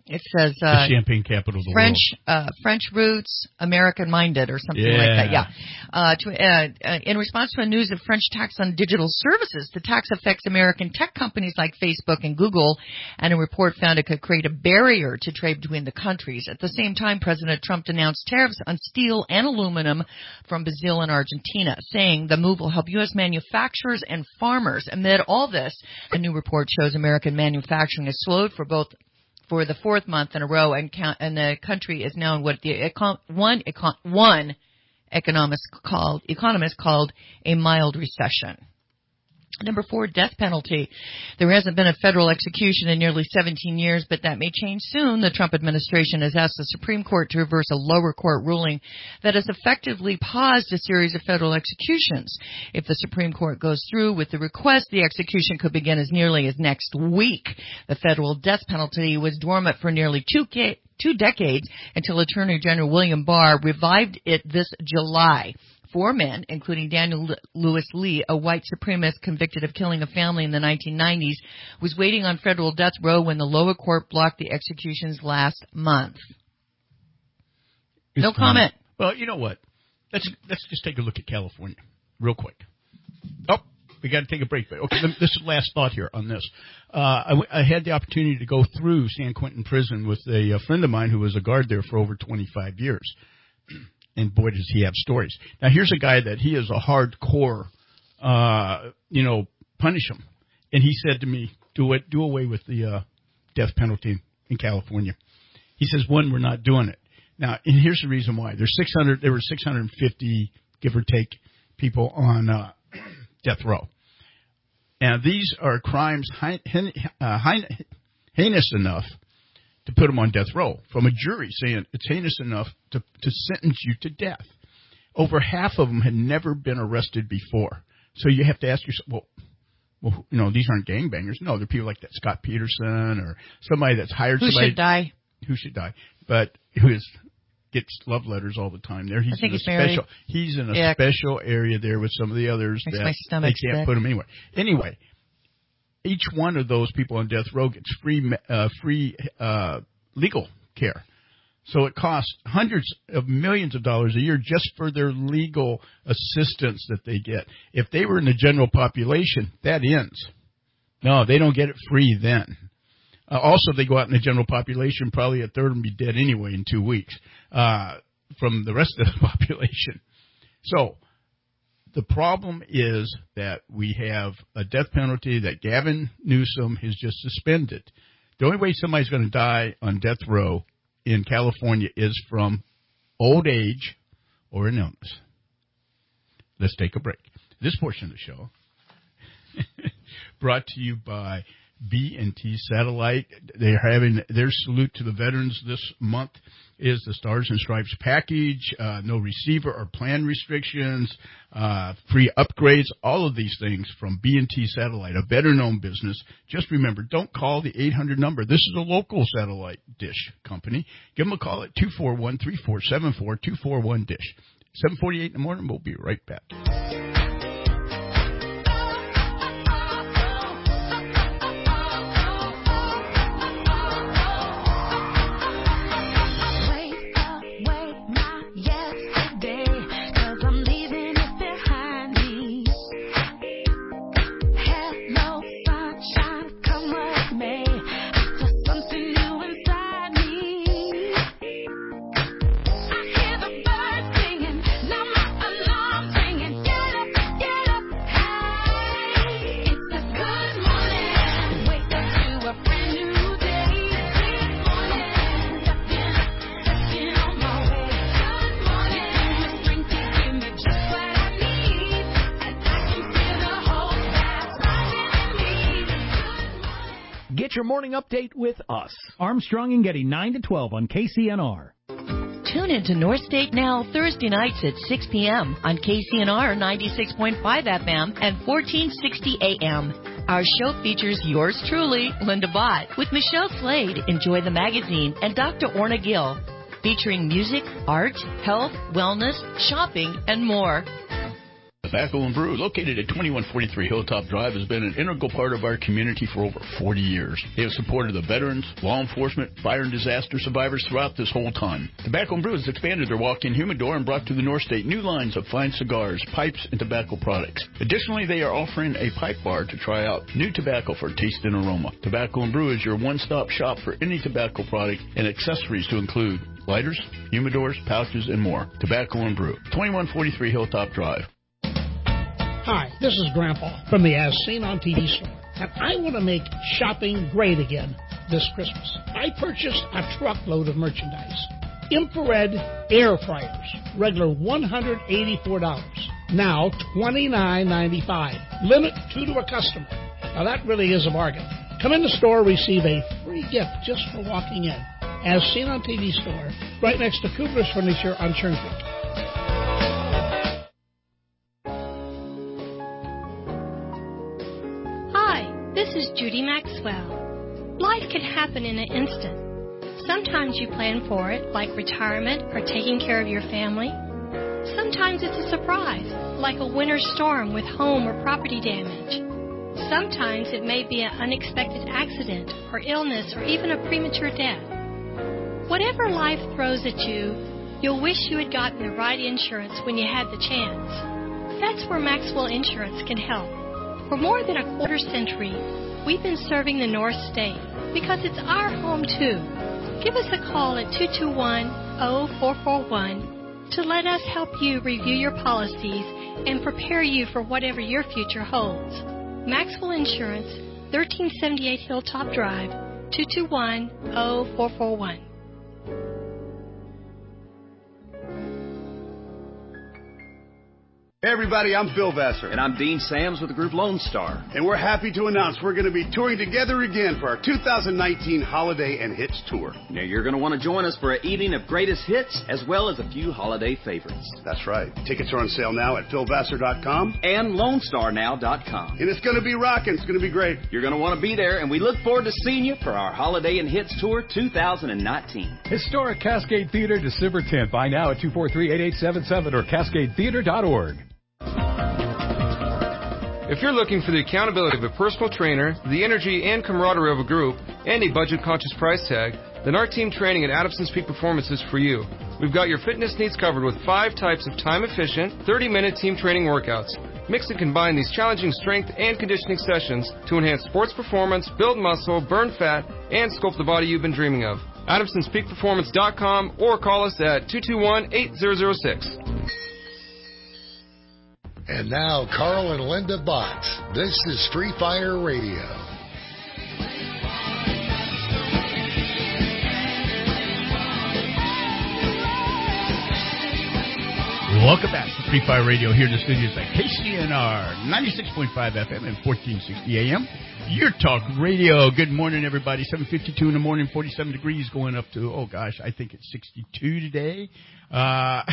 It says the champagne capital of the world. French roots, American minded, or something like that. Yeah. In response to a news of French tax on digital services, the tax affects American tech companies like Facebook and Google, and a report found it could create a barrier to trade between the countries. At the same time, President Trump announced tariffs on steel and aluminum from Brazil and Argentina, saying the move will help U.S. manufacturers and farmers. Amid all this, a new report shows American manufacturing has slowed for the fourth month in a row, and the country is now in what one economist called a mild recession. Number 4, death penalty. There hasn't been a federal execution in nearly 17 years, but that may change soon. The Trump administration has asked the Supreme Court to reverse a lower court ruling that has effectively paused a series of federal executions. If the Supreme Court goes through with the request, the execution could begin as nearly as next week. The federal death penalty was dormant for nearly two decades until Attorney General William Barr revived it this July. 4 men, including Daniel Lewis Lee, a white supremacist convicted of killing a family in the 1990s, was waiting on federal death row when the lower court blocked the executions last month. No comment. Well, you know what? Let's just take a look at California real quick. Oh, we got to take a break. Okay, this is the last thought here on this. I had the opportunity to go through San Quentin Prison with a friend of mine who was a guard there for over 25 years. And boy, does he have stories. Now, here's a guy that he is a hardcore, punish him. And he said to me, do away with the death penalty in California. He says, one, we're not doing it. Now, and here's the reason why. There were 650, give or take, people on death row. And these are crimes heinous enough to put them on death row, from a jury saying it's heinous enough to sentence you to death. Over half of them had never been arrested before. So you have to ask yourself, well, these aren't gangbangers. No, they're people like that Scott Peterson or somebody that's hired somebody. Who should die. But who gets love letters all the time there. He's in a special area there with some of the others that they can't put him anywhere. Anyway, each one of those people on death row gets free legal care. So it costs hundreds of millions of dollars a year just for their legal assistance that they get. If they were in the general population, that ends. No, they don't get it free then. Also, if they go out in the general population, probably a third of them be dead anyway in 2 weeks from the rest of the population. So the problem is that we have a death penalty that Gavin Newsom has just suspended. The only way somebody's going to die on death row in California is from old age or an illness. Let's take a break. This portion of the show brought to you by B&T Satellite. They're having their salute to the veterans this month is the Stars and Stripes package, no receiver or plan restrictions, free upgrades, all of these things from B&T Satellite, a better-known business. Just remember, don't call the 800 number. This is a local satellite dish company. Give them a call at 241-3474, 241-DISH. 7:48 in the morning. We'll be right back. Get your morning update with us. Armstrong and Getty, 9 to 12 on KCNR. Tune into North State Now Thursday nights at 6 p.m. on KCNR 96.5 FM and 1460 AM. Our show features yours truly, Linda Bott, with Michelle Slade, Enjoy the Magazine, and Dr. Orna Gill, featuring music, art, health, wellness, shopping, and more. Tobacco and Brew, located at 2143 Hilltop Drive, has been an integral part of our community for over 40 years. They have supported the veterans, law enforcement, fire and disaster survivors throughout this whole time. Tobacco and Brew has expanded their walk-in humidor and brought to the North State new lines of fine cigars, pipes, and tobacco products. Additionally, they are offering a pipe bar to try out new tobacco for taste and aroma. Tobacco and Brew is your one-stop shop for any tobacco product and accessories to include lighters, humidors, pouches, and more. Tobacco and Brew, 2143 Hilltop Drive. Hi, this is Grandpa from the As Seen on TV store, and I want to make shopping great again this Christmas. I purchased a truckload of merchandise. Infrared air fryers, regular $184, now $29.95. Limit 2 to a customer. Now that really is a bargain. Come in the store, receive a free gift just for walking in. As Seen on TV store, right next to Kugler's Furniture on Churn Creek. Hi, this is Judy Maxwell. Life can happen in an instant. Sometimes you plan for it, like retirement or taking care of your family. Sometimes it's a surprise, like a winter storm with home or property damage. Sometimes it may be an unexpected accident or illness or even a premature death. Whatever life throws at you, you'll wish you had gotten the right insurance when you had the chance. That's where Maxwell Insurance can help. For more than a quarter century, we've been serving the North State because it's our home too. Give us a call at 221-0441 to let us help you review your policies and prepare you for whatever your future holds. Maxwell Insurance, 1378 Hilltop Drive, 221-0441. Hey everybody, I'm Phil Vassar. And I'm Dean Sams with the group Lone Star. And we're happy to announce we're going to be touring together again for our 2019 Holiday and Hits Tour. Now you're going to want to join us for an evening of greatest hits as well as a few holiday favorites. That's right. Tickets are on sale now at philvassar.com and LoneStarNow.com. And it's going to be rocking. It's going to be great. You're going to want to be there, and we look forward to seeing you for our Holiday and Hits Tour 2019. Historic Cascade Theater, December 10th. Buy now at 243-8877 or CascadeTheater.org. If you're looking for the accountability of a personal trainer, the energy and camaraderie of a group, and a budget-conscious price tag, then our team training at Adamson's Peak Performance is for you. We've got your fitness needs covered with 5 types of time-efficient, 30-minute team training workouts. Mix and combine these challenging strength and conditioning sessions to enhance sports performance, build muscle, burn fat, and sculpt the body you've been dreaming of. AdamsonsPeakPerformance.com or call us at 221-8006. And now, Carl and Linda Botts. This is Free Fire Radio. Welcome back to Free Fire Radio here in the studios at KCNR 96.5 FM and 1460 AM. Your talk radio. Good morning, everybody. 7:52 in the morning, 47 degrees going up to, oh gosh, I think it's 62 today. What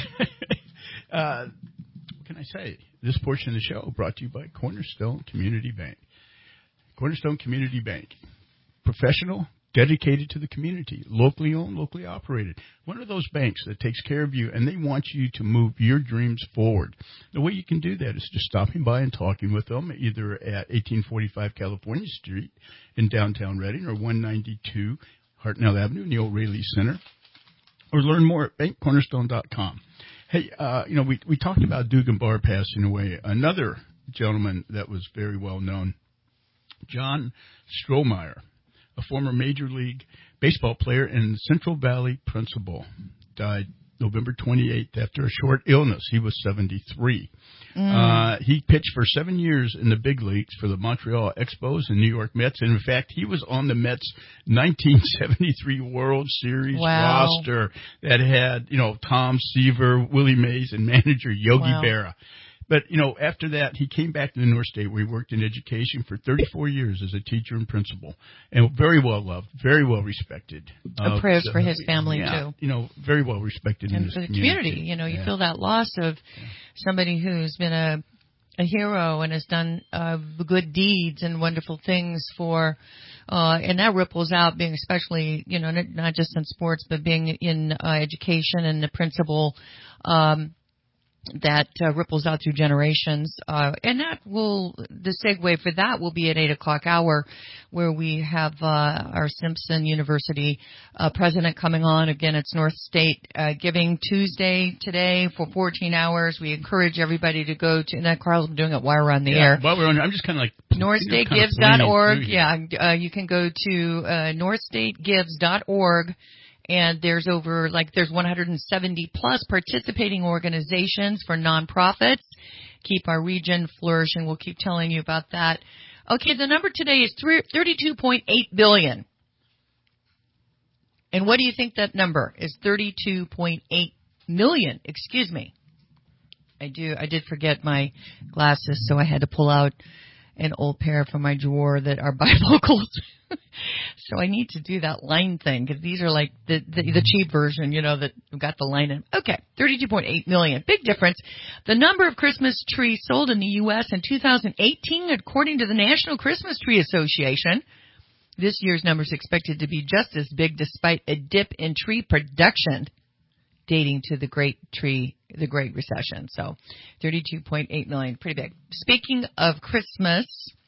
can I say? This portion of the show brought to you by Cornerstone Community Bank. Cornerstone Community Bank. Professional, dedicated to the community, locally owned, locally operated. One of those banks that takes care of you, and they want you to move your dreams forward. The way you can do that is just stopping by and talking with them, either at 1845 California Street in downtown Redding or 192 Hartnell Avenue in the O'Reilly Center, or learn more at bankcornerstone.com. Hey, we talked about Dugan Barr passing away. Another gentleman that was very well known, John Strohmeyer, a former Major League Baseball player and Central Valley principal, died November 28th after a short illness. He was 73. He pitched for 7 years in the big leagues for the Montreal Expos and New York Mets. And in fact, he was on the Mets 1973 World Series roster that had, Tom Seaver, Willie Mays, and manager Yogi Berra. But, after that, he came back to the North State where he worked in education for 34 years as a teacher and principal. And very well loved, very well respected. Prayers for his family, too. Very well respected in this community. You feel that loss of somebody who's been a hero and has done good deeds and wonderful things for, and that ripples out being especially, not just in sports, but being in education and the principal, that ripples out through generations. And the segue for that will be at 8 o'clock hour, where we have our Simpson University president coming on. Again, it's North State Giving Tuesday today for 14 hours. We encourage everybody to go to, and that Carl's doing it while we're on the air. While we're on, I'm just kind of like NorthStateGives.org. Yeah, you can go to NorthStateGives.org. And there's there's 170 plus participating organizations for nonprofits. Keep our region flourishing. We'll keep telling you about that. Okay, the number today is $32.8 billion. And what do you think that number is? $32.8 million. Excuse me. I did forget my glasses, so I had to pull out an old pair from my drawer that are bifocals. So I need to do that line thing, because these are like the cheap version, that got the line in. Okay, 32.8 million. Big difference. The number of Christmas trees sold in the U.S. in 2018, according to the National Christmas Tree Association. This year's number is expected to be just as big, despite a dip in tree production dating to the Great Recession. So 32.8 million, pretty big. Speaking of Christmas,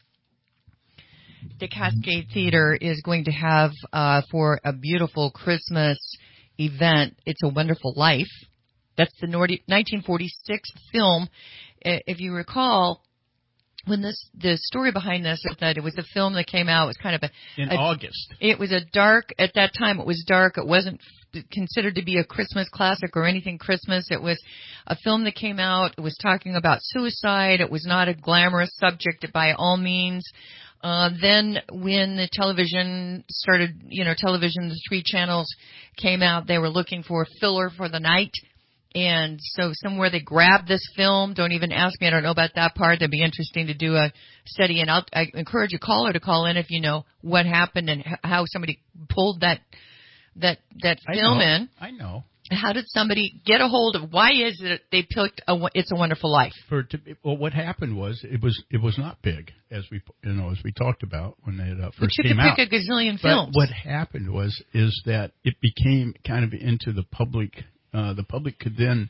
the Cascade Theater is going to have for a beautiful Christmas event, It's a Wonderful Life. That's the 1946 film. If you recall, when the story behind this is that it was a film that came out, it was kind of in August. It was at that time it was dark. It wasn't considered to be a Christmas classic or anything Christmas. It was a film that came out. It was talking about suicide. It was not a glamorous subject by all means. Then when the television started, the 3 channels came out, they were looking for a filler for the night. And so somewhere they grabbed this film. Don't even ask me. I don't know about that part. That'd be interesting to do a study. And I encourage a caller to call in if you know what happened and how somebody pulled that film in. I know. How did somebody get a hold of? Why is it they picked It's a Wonderful Life? Well, what happened was it was not big, as we talked about when it first came out. You could pick a gazillion films. But what happened is that it became kind of into the public. The public could then.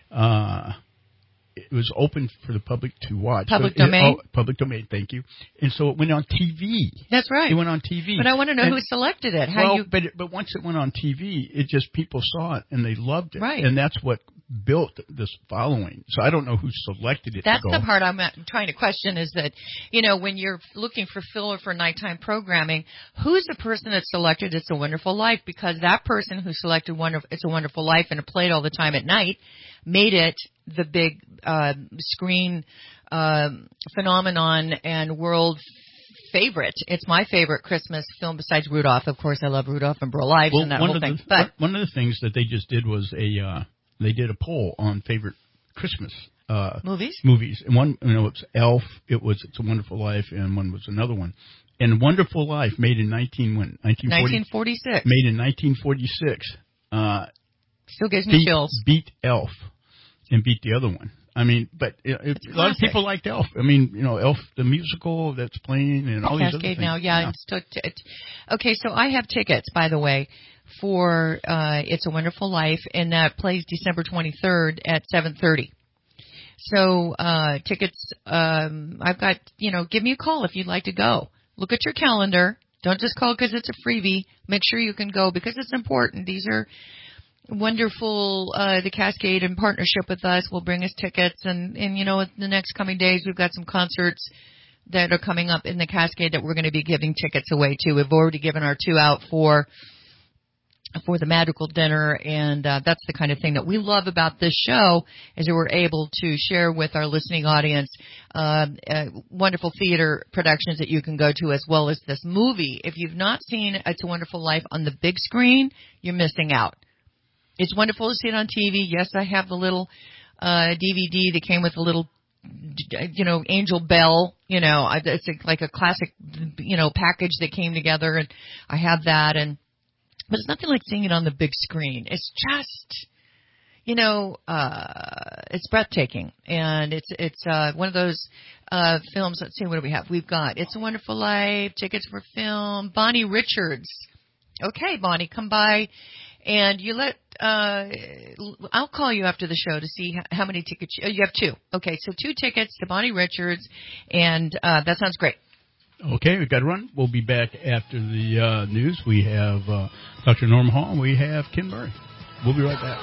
It was open for the public to watch. Public domain? Public domain, thank you. And so it went on TV. That's right. It went on TV. But I want to know who selected it. But once it went on TV, it just people saw it and they loved it. Right. And that's what built this following. So I don't know who selected it. That's the part I'm trying to question is that, when you're looking for filler for nighttime programming, who's the person that selected It's a Wonderful Life? Because that person who selected It's a Wonderful Life and it played all the time at night made it the big screen phenomenon and world favorite. It's my favorite Christmas film besides Rudolph. Of course, I love Rudolph and Burl Ives and that whole thing. But one of the things that they just did was they did a poll on favorite Christmas movies. And one, it was Elf, it was It's a Wonderful Life, and one was another one. And Wonderful Life, made in 1946. Made in 1946. Still gives me chills. Beat Elf and beat the other one. I mean, but a lot of people liked Elf. I mean, Elf, the musical that's playing and all these other things. Now, yeah. Okay, so I have tickets, by the way, for It's a Wonderful Life, and that plays December 23rd at 7:30. So tickets, I've got, give me a call if you'd like to go. Look at your calendar. Don't just call because it's a freebie. Make sure you can go because it's important. These are wonderful. The Cascade in partnership with us will bring us tickets, and in the next coming days we've got some concerts that are coming up in the Cascade that we're going to be giving tickets away to. We've already given our 2 out for the magical dinner, and that's the kind of thing that we love about this show is that we're able to share with our listening audience wonderful theater productions that you can go to as well as this movie. If you've not seen It's a Wonderful Life on the big screen, you're missing out. It's wonderful to see it on TV. Yes, I have the little DVD that came with a little, Angel Bell. It's like a classic, package that came together, and I have that. But it's nothing like seeing it on the big screen. It's just, it's breathtaking, and it's one of those films. Let's see, what do we have? We've got It's a Wonderful Life, tickets for film. Bonnie Richards. Okay, Bonnie, come by And you let, I'll call you after the show to see how many tickets you have. 2. Okay, so 2 tickets to Bonnie Richards, and that sounds great. Okay, we've got to run. We'll be back after the news. We have Dr. Norm Hall, and we have Ken Murray. We'll be right back.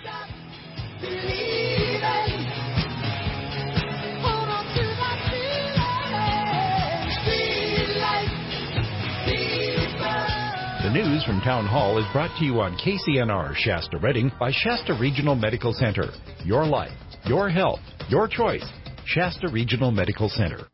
The news from Town Hall is brought to you on KCNR Shasta Redding by Shasta Regional Medical Center. Your life, your health, your choice. Shasta Regional Medical Center.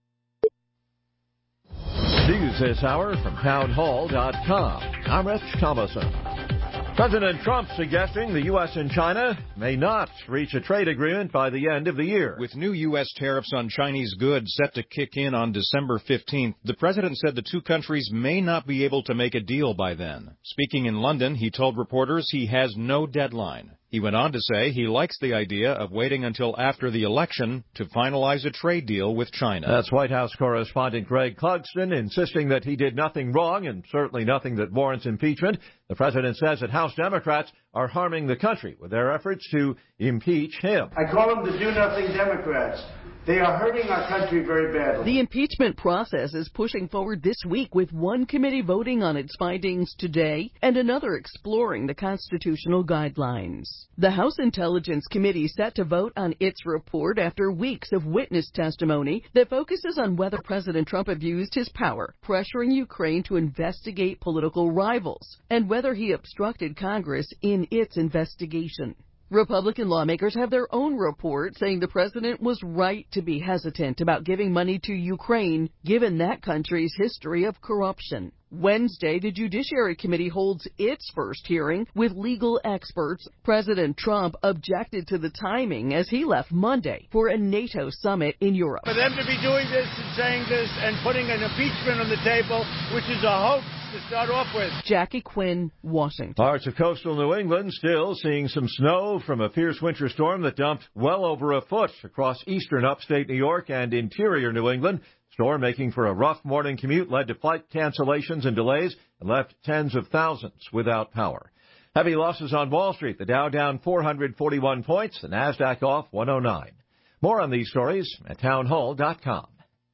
News this hour from townhall.com. I'm Rich Thomason. President Trump suggesting the U.S. and China may not reach a trade agreement by the end of the year. With new U.S. tariffs on Chinese goods set to kick in on December 15th, the president said the two countries may not be able to make a deal by then. Speaking in London, he told reporters he has no deadline. He went on to say he likes the idea of waiting until after the election to finalize a trade deal with China. That's White House correspondent Greg Clugston insisting that he did nothing wrong and certainly nothing that warrants impeachment. The president says that House Democrats are harming the country with their efforts to impeach him. I call them the do-nothing Democrats. They are hurting our country very badly. The impeachment process is pushing forward this week with one committee voting on its findings today and another exploring the constitutional guidelines. The House Intelligence Committee set to vote on its report after weeks of witness testimony that focuses on whether President Trump abused his power, pressuring Ukraine to investigate political rivals, and whether he obstructed Congress in its investigation. Republican lawmakers have their own report saying the president was right to be hesitant about giving money to Ukraine, given that country's history of corruption. Wednesday, the Judiciary Committee holds its first hearing with legal experts. President Trump objected to the timing as he left Monday for a NATO summit in Europe. For them to be doing this and saying this and putting an impeachment on the table, which is a hoax to start off with. Jackie Quinn, Washington. Parts of coastal New England still seeing some snow from a fierce winter storm that dumped well over a foot across eastern upstate New York and interior New England. Storm making for a rough morning commute led to flight cancellations and delays and left tens of thousands without power. Heavy losses on Wall Street. The Dow down 441 points, the Nasdaq off 109. More on these stories at townhall.com.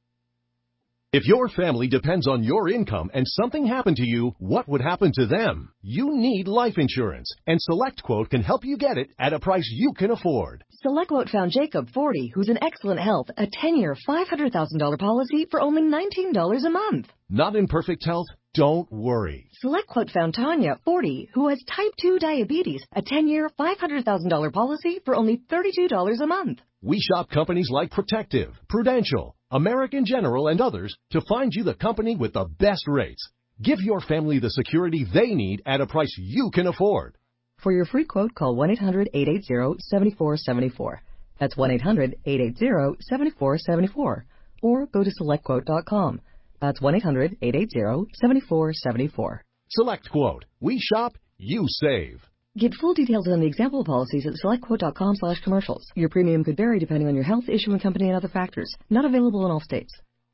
If your family depends on your income and something happened to you, what would happen to them? You need life insurance, and SelectQuote can help you get it at a price you can afford. SelectQuote found Jacob, 40, who's in excellent health, a 10-year, $500,000 policy for only $19 a month. Not in perfect health? Don't worry. SelectQuote found Tanya, 40, who has type 2 diabetes, a 10-year, $500,000 policy for only $32 a month. We shop companies like Protective, Prudential, American General, and others to find you the company with the best rates. Give your family the security they need at a price you can afford. For your free quote, call 1-800-880-7474. That's 1-800-880-7474. Or go to SelectQuote.com. That's 1-800-880-7474. SelectQuote. We shop, you save. Get full details on the example policies at SelectQuote.com/commercials. Your premium could vary depending on your health, issuing company, and other factors. Not available in all states.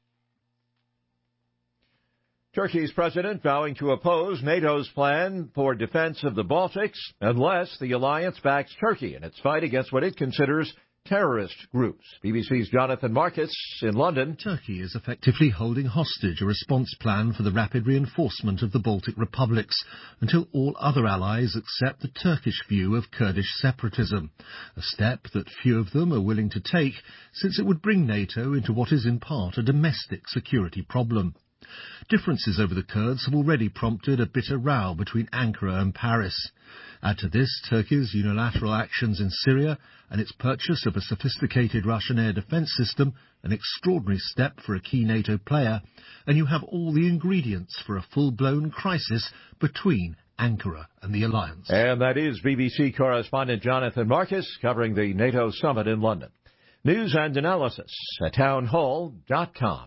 Turkey's president vowing to oppose NATO's plan for defense of the Baltics unless the alliance backs Turkey in its fight against what it considers terrorist groups. BBC's Jonathan Marcus in London. Turkey is effectively holding hostage a response plan for the rapid reinforcement of the Baltic republics until all other allies accept the Turkish view of Kurdish separatism, a step that few of them are willing to take since it would bring NATO into what is in part a domestic security problem. Differences over the Kurds have already prompted a bitter row between Ankara and Paris. Add to this Turkey's unilateral actions in Syria and its purchase of a sophisticated Russian air defence system, an extraordinary step for a key NATO player, and you have all the ingredients for a full-blown crisis between Ankara and the alliance. And that is BBC correspondent Jonathan Marcus covering the NATO summit in London. News and analysis at townhall.com.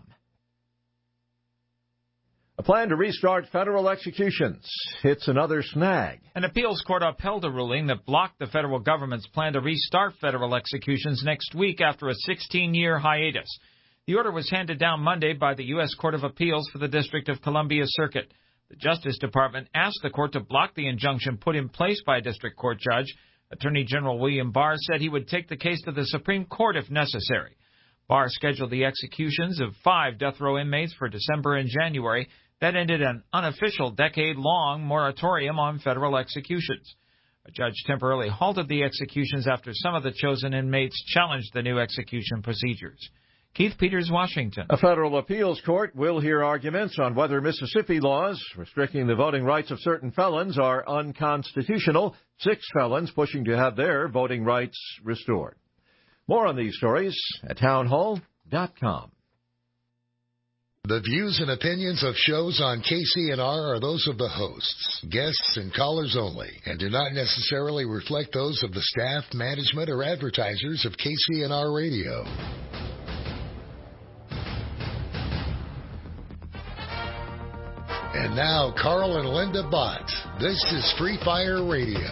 A plan to restart federal executions hits another snag. An appeals court upheld a ruling that blocked the federal government's plan to restart federal executions next week after a 16-year hiatus. The order was handed down Monday by the U.S. Court of Appeals for the District of Columbia Circuit. The Justice Department asked the court to block the injunction put in place by a district court judge. Attorney General William Barr said he would take the case to the Supreme Court if necessary. Barr scheduled the executions of 5 death row inmates for December and January. That ended an unofficial decade-long moratorium on federal executions. A judge temporarily halted the executions after some of the chosen inmates challenged the new execution procedures. Keith Peters, Washington. A federal appeals court will hear arguments on whether Mississippi laws restricting the voting rights of certain felons are unconstitutional. 6 felons pushing to have their voting rights restored. More on these stories at townhall.com. The views and opinions of shows on KCNR are those of the hosts, guests, and callers only, and do not necessarily reflect those of the staff, management, or advertisers of KCNR Radio. And now, Carl and Linda Bott. This is Free Fire Radio.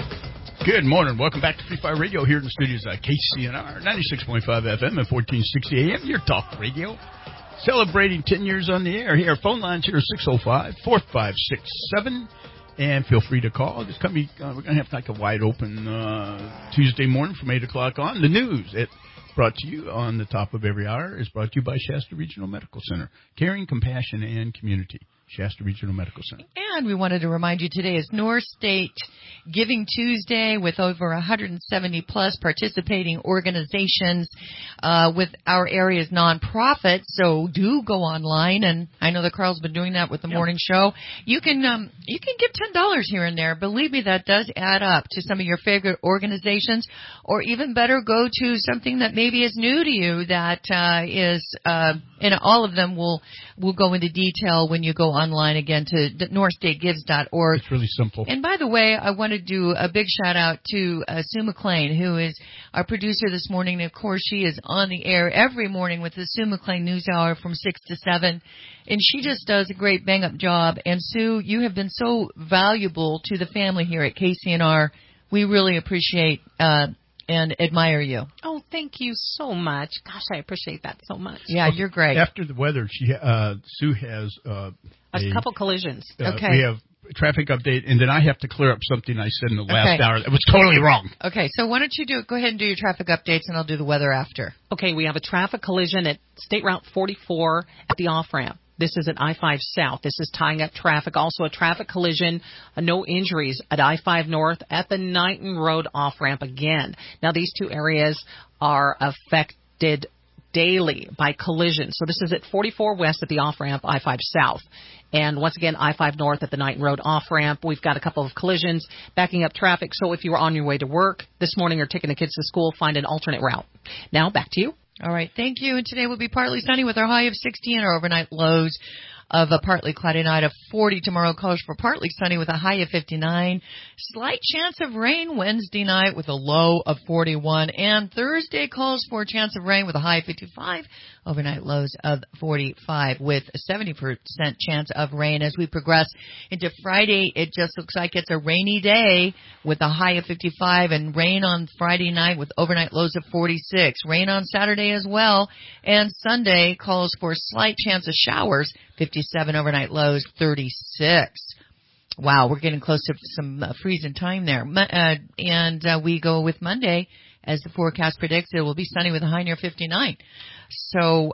Good morning. Welcome back to Free Fire Radio here in the studios at KCNR, 96.5 FM and 1460 AM, your talk radio. Celebrating 10 years on the air. Here, phone lines here are 605-4567. And feel free to call. Just come we're going to have like a wide open Tuesday morning from 8 o'clock on. The news, it brought to you on the top of every hour, is brought to you by Shasta Regional Medical Center. Caring, compassion, and community. Shasta Regional Medical Center. And we wanted to remind you today is North State Giving Tuesday with over 170 plus participating organizations with our area's nonprofits. So do go online, and I know that Carl's been doing that with the morning show. You can give $10 here and there. Believe me, that does add up to some of your favorite organizations, or even better, go to something that maybe is new to you that is and all of them will go into detail when you go online again to northstategives.org. It's really simple. And by the way, I want to do a big shout out to Sue McLean, who is our producer this morning. And of course, she is on the air every morning with the Sue McLean News Hour from 6 to 7. And she just does a great bang-up job. And Sue, you have been so valuable to the family here at KCNR. We really appreciate and admire you. Oh, thank you so much. Gosh, I appreciate that so much. Yeah, you're great. After the weather, Sue has a couple collisions. Okay. We have a traffic update, and then I have to clear up something I said in the last hour that was totally wrong. Okay, so why don't you go ahead and do your traffic updates, and I'll do the weather after. Okay, we have a traffic collision at State Route 44 at the off-ramp. This is at I-5 South. This is tying up traffic. Also a traffic collision, no injuries at I-5 North at the Knighton Road off-ramp again. Now, these two areas are affected daily by collisions. So this is at 44 West at the off-ramp, I-5 South. And once again, I-5 North at the Knighton Road off-ramp. We've got a couple of collisions backing up traffic. So if you were on your way to work this morning or taking the kids to school, find an alternate route. Now, back to you. All right, thank you. And today will be partly sunny with our high of 60 and our overnight lows of a partly cloudy night of 40. Tomorrow calls for partly sunny with a high of 59. Slight chance of rain Wednesday night with a low of 41. And Thursday calls for a chance of rain with a high of 55. Overnight lows of 45 with a 70% chance of rain. As we progress into Friday, it just looks like it's a rainy day with a high of 55 and rain on Friday night with overnight lows of 46. Rain on Saturday as well. And Sunday calls for a slight chance of showers, 57 overnight lows, 36. Wow, we're getting close to some freezing time there. And we go with Monday. As the forecast predicts, it will be sunny with a high near 59. So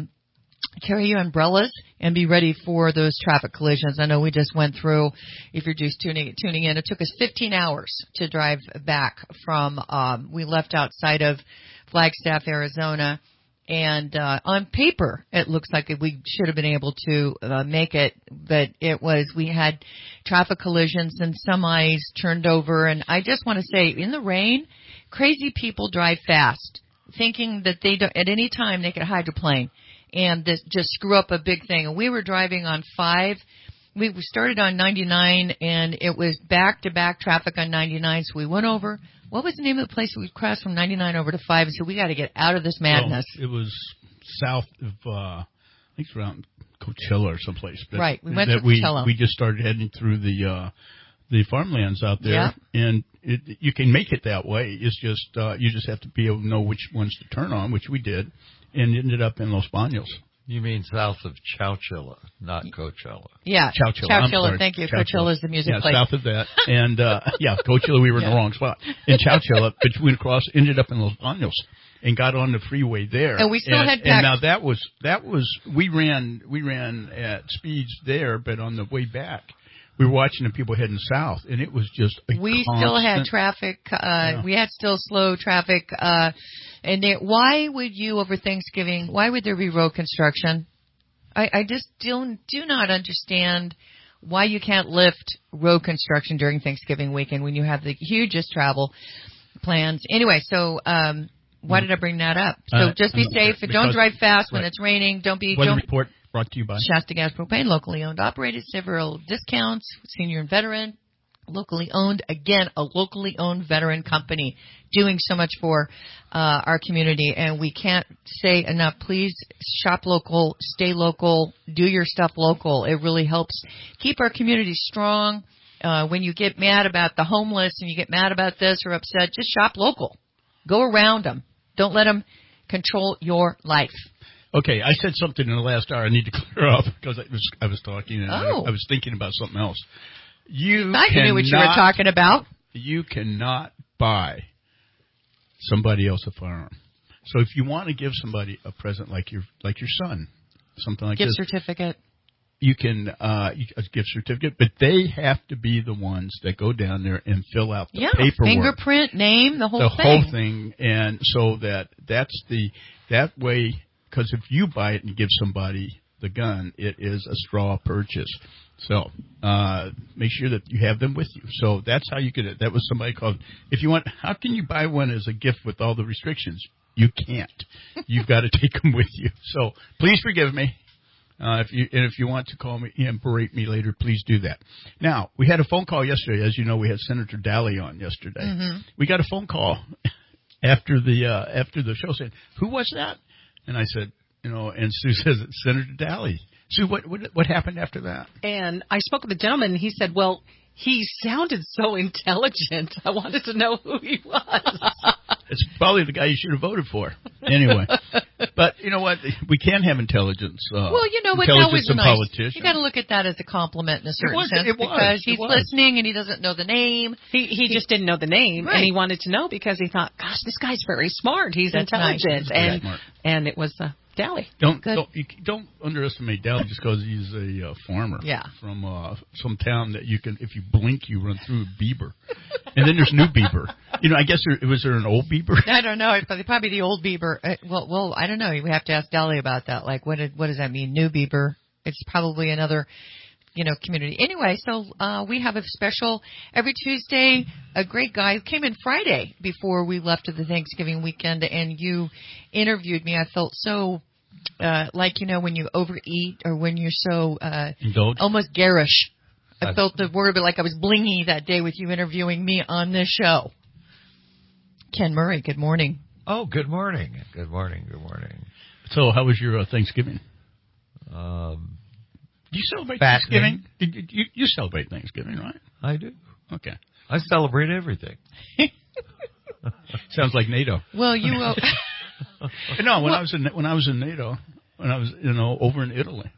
carry your umbrellas and be ready for those traffic collisions. I know we just went through, if you're just tuning in, it took us 15 hours to drive back from, we left outside of Flagstaff, Arizona. And on paper, it looks like we should have been able to make it, but we had traffic collisions and semis turned over. And I just want to say, in the rain, crazy people drive fast, thinking that they don't, at any time they could hydroplane and just screw up a big thing. And we were driving on 5. We started on 99, and it was back-to-back traffic on 99, so we went over. What was the name of the place we crossed from 99 over to 5 and said, we got to get out of this madness? Well, it was south of, I think it's around Coachella or someplace. Right, we went to Coachella. We just started heading through the farmlands out there, and you can make it that way. It's just you just have to be able to know which ones to turn on, which we did, and ended up in Los Banos. You mean south of Chowchilla, not Coachella. Yeah, Chowchilla. Thank you. Coachella is the music place. South of that. And, Coachella, we were in the wrong spot. In Chowchilla, but we ended up in Los Banos and got on the freeway there. And we still had And now that was, we ran at speeds there, but on the way back, we were watching the people heading south, and it was just still had traffic. We had still slow traffic. Why would you, over Thanksgiving, why would there be road construction? I just do not understand why you can't lift road construction during Thanksgiving weekend when you have the hugest travel plans. Anyway, so why did I bring that up? So just be safe. Don't drive fast when it's raining. Weather report brought to you by Shasta Gas Propane, locally owned, operated, several discounts, senior and veteran, locally owned. Again, a locally owned veteran company doing so much for our community. And we can't say enough. Please shop local, stay local, do your stuff local. It really helps keep our community strong. When you get mad about the homeless and you get mad about this or upset, just shop local. Go around them. Don't let them control your life. Okay, I said something in the last hour I need to clear up because I was talking and I was thinking about something else. I knew what you were talking about. You cannot buy somebody else a firearm. So if you want to give somebody a present like your son, something like gift this, certificate. You can a gift certificate, but they have to be the ones that go down there and fill out the paperwork, fingerprint, name, the whole thing, and so that way. Because if you buy it and give somebody the gun, it is a straw purchase. So make sure that you have them with you. So that's how you get it. That was somebody called. If you want, how can you buy one as a gift with all the restrictions? You can't. You've got to take them with you. So please forgive me. If you want to call me and berate me later, please do that. Now, we had a phone call yesterday. As you know, we had Senator Daly on yesterday. Mm-hmm. We got a phone call after the show saying, "Who was that?" And I said, and Sue says, "It's Senator Daly." Sue, what happened after that? And I spoke with the gentleman, and he said, well, he sounded so intelligent. I wanted to know who he was. It's probably the guy you should have voted for. Anyway. But you know what? We can have intelligence. Well, you know what? That was nice. You got to look at that as a compliment in a certain sense because he's listening and he doesn't know the name. He just didn't know the name, and he wanted to know because he thought, gosh, this guy's very smart. He's intelligent. Nice. And it was Daly. Don't underestimate Daly just because he's a farmer from some town that you can, if you blink, you run through a beaver. And then there's New Beaver. I guess was there an old Beaver? I don't know. It's probably the old Beaver. Well, I don't know. We have to ask Daly about that. Like, what does that mean? New Beaver. It's probably another, community. Anyway, so we have a special every Tuesday. A great guy who came in Friday before we left to the Thanksgiving weekend, and you interviewed me. I felt so when you overeat or when you're so almost garish. I felt the word, but like I was blingy that day with you interviewing me on this show. Ken Murray, good morning. Oh, good morning. Good morning. Good morning. So, how was your Thanksgiving? Do you celebrate Thanksgiving? You celebrate Thanksgiving, right? I do. Okay. I celebrate everything. Sounds like NATO. Well, you. No, when I was in NATO, when I was over in Italy.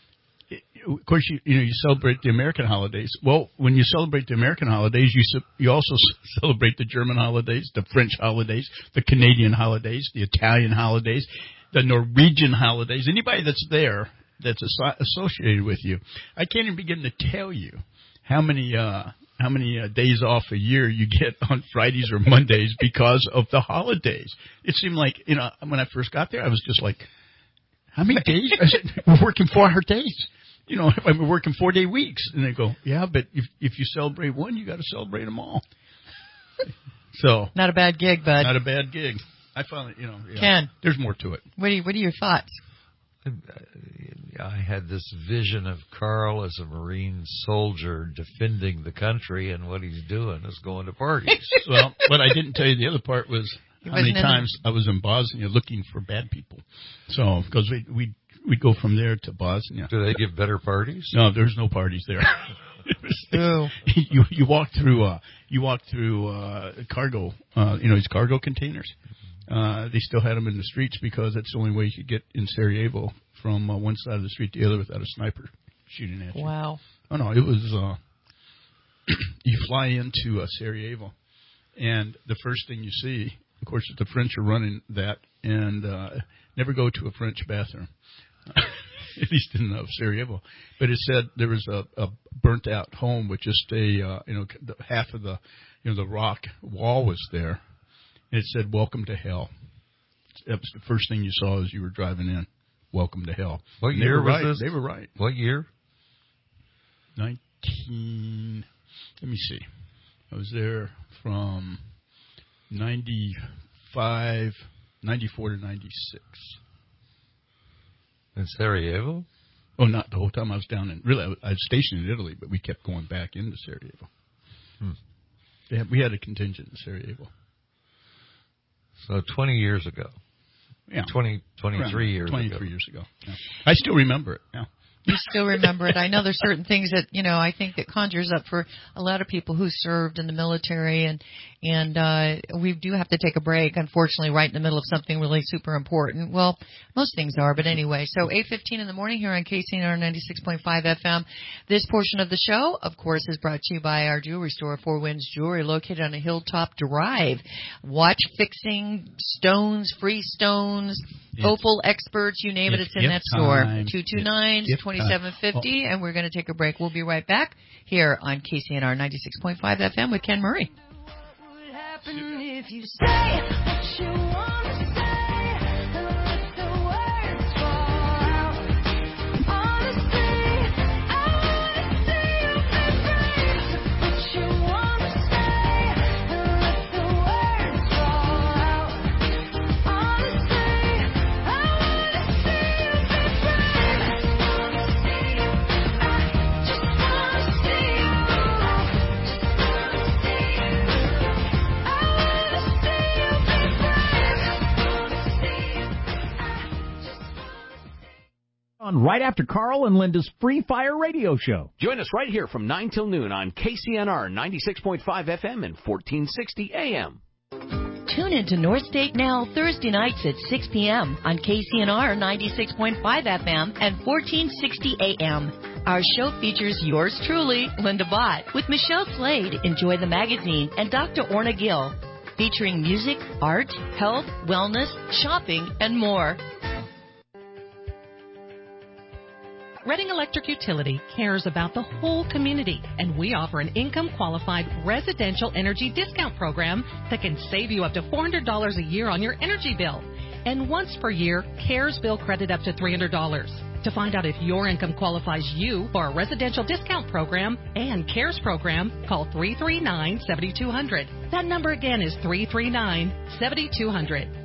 Of course, you celebrate the American holidays. Well, when you celebrate the American holidays, you also celebrate the German holidays, the French holidays, the Canadian holidays, the Italian holidays, the Norwegian holidays. Anybody that's there that's associated with you, I can't even begin to tell you how many days off a year you get on Fridays or Mondays because of the holidays. It seemed like when I first got there, I was just like, how many days? I said, we're working 4-hour days. We're working 4-day weeks. And they go, yeah, but if you celebrate one, you got to celebrate them all. So not a bad gig, bud. Not a bad gig. I finally, Ken, there's more to it. What are your thoughts? I had this vision of Carl as a Marine soldier defending the country, and what he's doing is going to parties. Well, what I didn't tell you, the other part was how many times I was in Bosnia looking for bad people. So, because we'd go from there to Bosnia. Do they give better parties? No, there's no parties there. You walk through cargo, these cargo containers. They still had them in the streets because that's the only way you could get in Sarajevo from one side of the street to the other without a sniper shooting at you. Wow. Oh, no, it was, you fly into Sarajevo, and the first thing you see, of course, the French are running that, and never go to a French bathroom, at least in Sarajevo. But it said there was a burnt-out home with just half of the, the rock wall was there, and it said, "Welcome to hell." That was the first thing you saw as you were driving in. Welcome to hell. What year was this? They were right. What year? 19. Let me see. I was there from 94 to 96. In Sarajevo? Oh, not the whole time I was down in. Really, I was stationed in Italy, but we kept going back into Sarajevo. We had a contingent in Sarajevo. So 20 years ago. Yeah. 23 years ago. 23 years ago. Yeah. I still remember it. Yeah. You still remember it. I know there's certain things that, I think that conjures up for a lot of people who served in the military, and we do have to take a break, unfortunately, right in the middle of something really super important. Well, most things are, but anyway. So 8:15 in the morning here on KCNR 96.5 FM. This portion of the show, of course, is brought to you by our jewelry store, Four Winds Jewelry, located on a Hilltop Drive. Watch fixing, stones, free stones, opal experts, you name it, it's in that store. 229-2750, and we're going to take a break. We'll be right back here on KCNR 96.5 FM with Ken Murray. What would happen if you say what you want to say and let the words fall out? Honestly, I want to see you be brave. What you want to say and let the words fall out. Honestly, I want to see you be brave. I just want to see you. I just want to see you. On right after Carl and Linda's Free Fire Radio Show. Join us right here from 9 till noon on KCNR 96.5 FM and 1460 AM. Tune into North State Now Thursday nights at 6 p.m. on KCNR 96.5 FM and 1460 AM. Our show features yours truly, Linda Bott, with Michelle Slade, Enjoy the Magazine, and Dr. Orna Gill, featuring music, art, health, wellness, shopping, and more. Reading Electric Utility cares about the whole community, and we offer an income-qualified residential energy discount program that can save you up to $400 a year on your energy bill. And once per year, CARES bill credit up to $300. To find out if your income qualifies you for a residential discount program and CARES program, call 339-7200. That number again is 339-7200.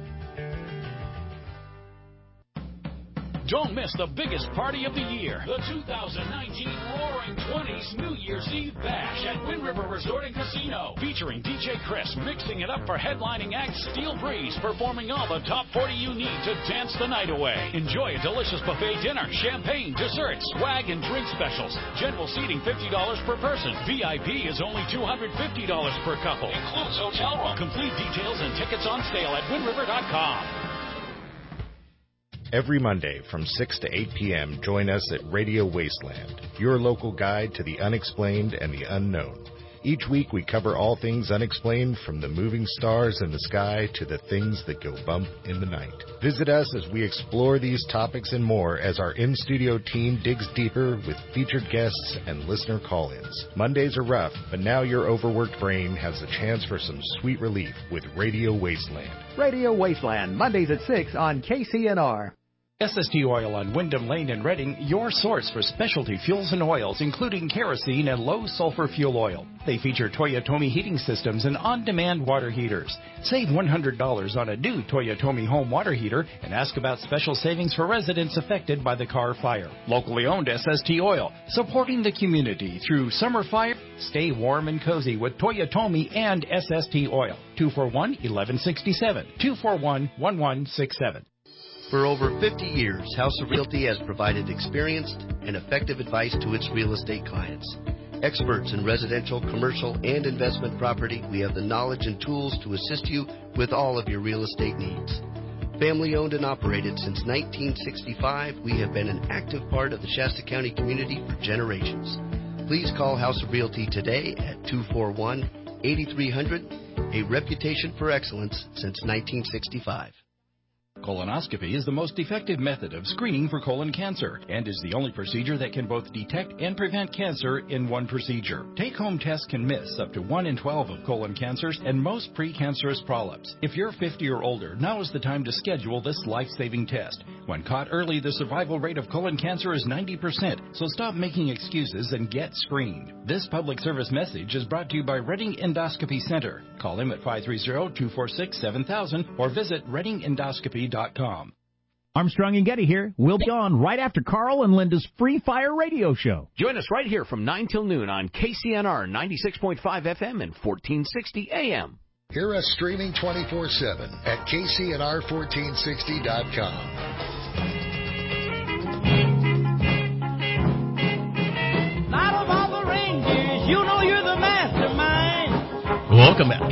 Don't miss the biggest party of the year, the 2019 Roaring 20s New Year's Eve Bash at Wind River Resort and Casino, featuring DJ Chris mixing it up for headlining act Steel Breeze, performing all the top 40 you need to dance the night away. Enjoy a delicious buffet dinner, champagne, desserts, swag, and drink specials. General seating $50 per person. VIP is only $250 per couple. Includes hotel room. Complete details and tickets on sale at windriver.com. Every Monday from 6 to 8 p.m., join us at Radio Wasteland, your local guide to the unexplained and the unknown. Each week we cover all things unexplained, from the moving stars in the sky to the things that go bump in the night. Visit us as we explore these topics and more as our in-studio team digs deeper with featured guests and listener call-ins. Mondays are rough, but now your overworked brain has a chance for some sweet relief with Radio Wasteland. Radio Wasteland, Mondays at 6 on KCNR. SST Oil on Wyndham Lane in Reading, your source for specialty fuels and oils, including kerosene and low-sulfur fuel oil. They feature Toyotomi heating systems and on-demand water heaters. Save $100 on a new Toyotomi home water heater and ask about special savings for residents affected by the Carr fire. Locally owned SST Oil, supporting the community through summer fire. Stay warm and cozy with Toyotomi and SST Oil. 241-1167, 241-1167. For over 50 years, House of Realty has provided experienced and effective advice to its real estate clients. Experts in residential, commercial, and investment property, we have the knowledge and tools to assist you with all of your real estate needs. Family owned and operated since 1965, we have been an active part of the Shasta County community for generations. Please call House of Realty today at 241-8300, a reputation for excellence since 1965. Colonoscopy is the most effective method of screening for colon cancer and is the only procedure that can both detect and prevent cancer in one procedure. Take-home tests can miss up to 1 in 12 of colon cancers and most precancerous polyps. If you're 50 or older, now is the time to schedule this life-saving test. When caught early, the survival rate of colon cancer is 90%, so stop making excuses and get screened. This public service message is brought to you by Redding Endoscopy Center. Call them at 530-246-7000 or visit reddingendoscopy.com. Armstrong and Getty here. We'll be on right after Carl and Linda's Free Fire radio show. Join us right here from 9 till noon on KCNR 96.5 FM and 1460 AM. Hear us streaming 24/7 at KCNR1460.com. Light of all the rangers, you know you're the mastermind. Welcome back.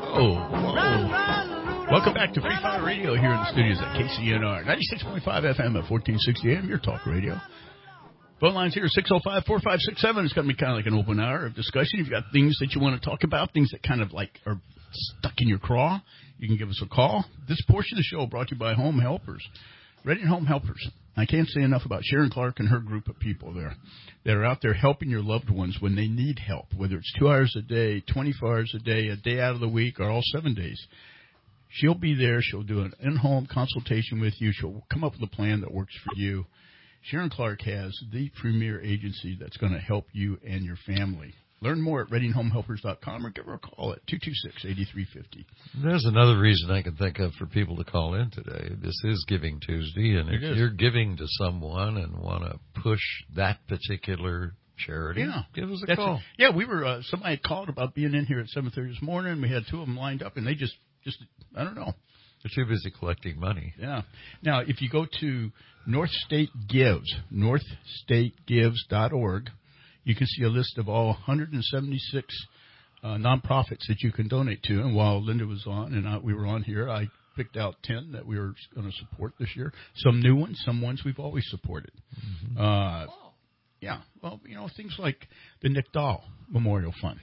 Welcome back to Free Fire Radio here in the studios at KCNR 96.5 FM at 1460 AM, your talk radio. Phone lines here, 605-4567. It's going to be kind of like an open hour of discussion. If you've got things that you want to talk about, things that kind of like are stuck in your craw, you can give us a call. This portion of the show brought to you by Home Helpers. Redding Home Helpers. I can't say enough about Sharon Clark and her group of people there that are out there helping your loved ones when they need help, whether it's 2 hours a day, 24 hours a day, a day out of the week, or all 7 days. She'll be there. She'll do an in-home consultation with you. She'll come up with a plan that works for you. Sharon Clark has the premier agency that's going to help you and your family. Learn more at reddinghomehelpers.com or give her a call at 226-8350. There's another reason I can think of for people to call in today. This is Giving Tuesday, and if you're giving to someone and want to push that particular charity, give us a call. We were somebody had called about being in here at 7:30 this morning. We had two of them lined up, and they just I don't know. They're too busy collecting money. Yeah. Now, if you go to North State Gives, northstategives.org, you can see a list of all 176 nonprofits that you can donate to. And while Linda was on and we were on here, I picked out 10 that we were going to support this year. Some new ones, some ones we've always supported. Mm-hmm. Well, things like the Nick Dahl Memorial Fund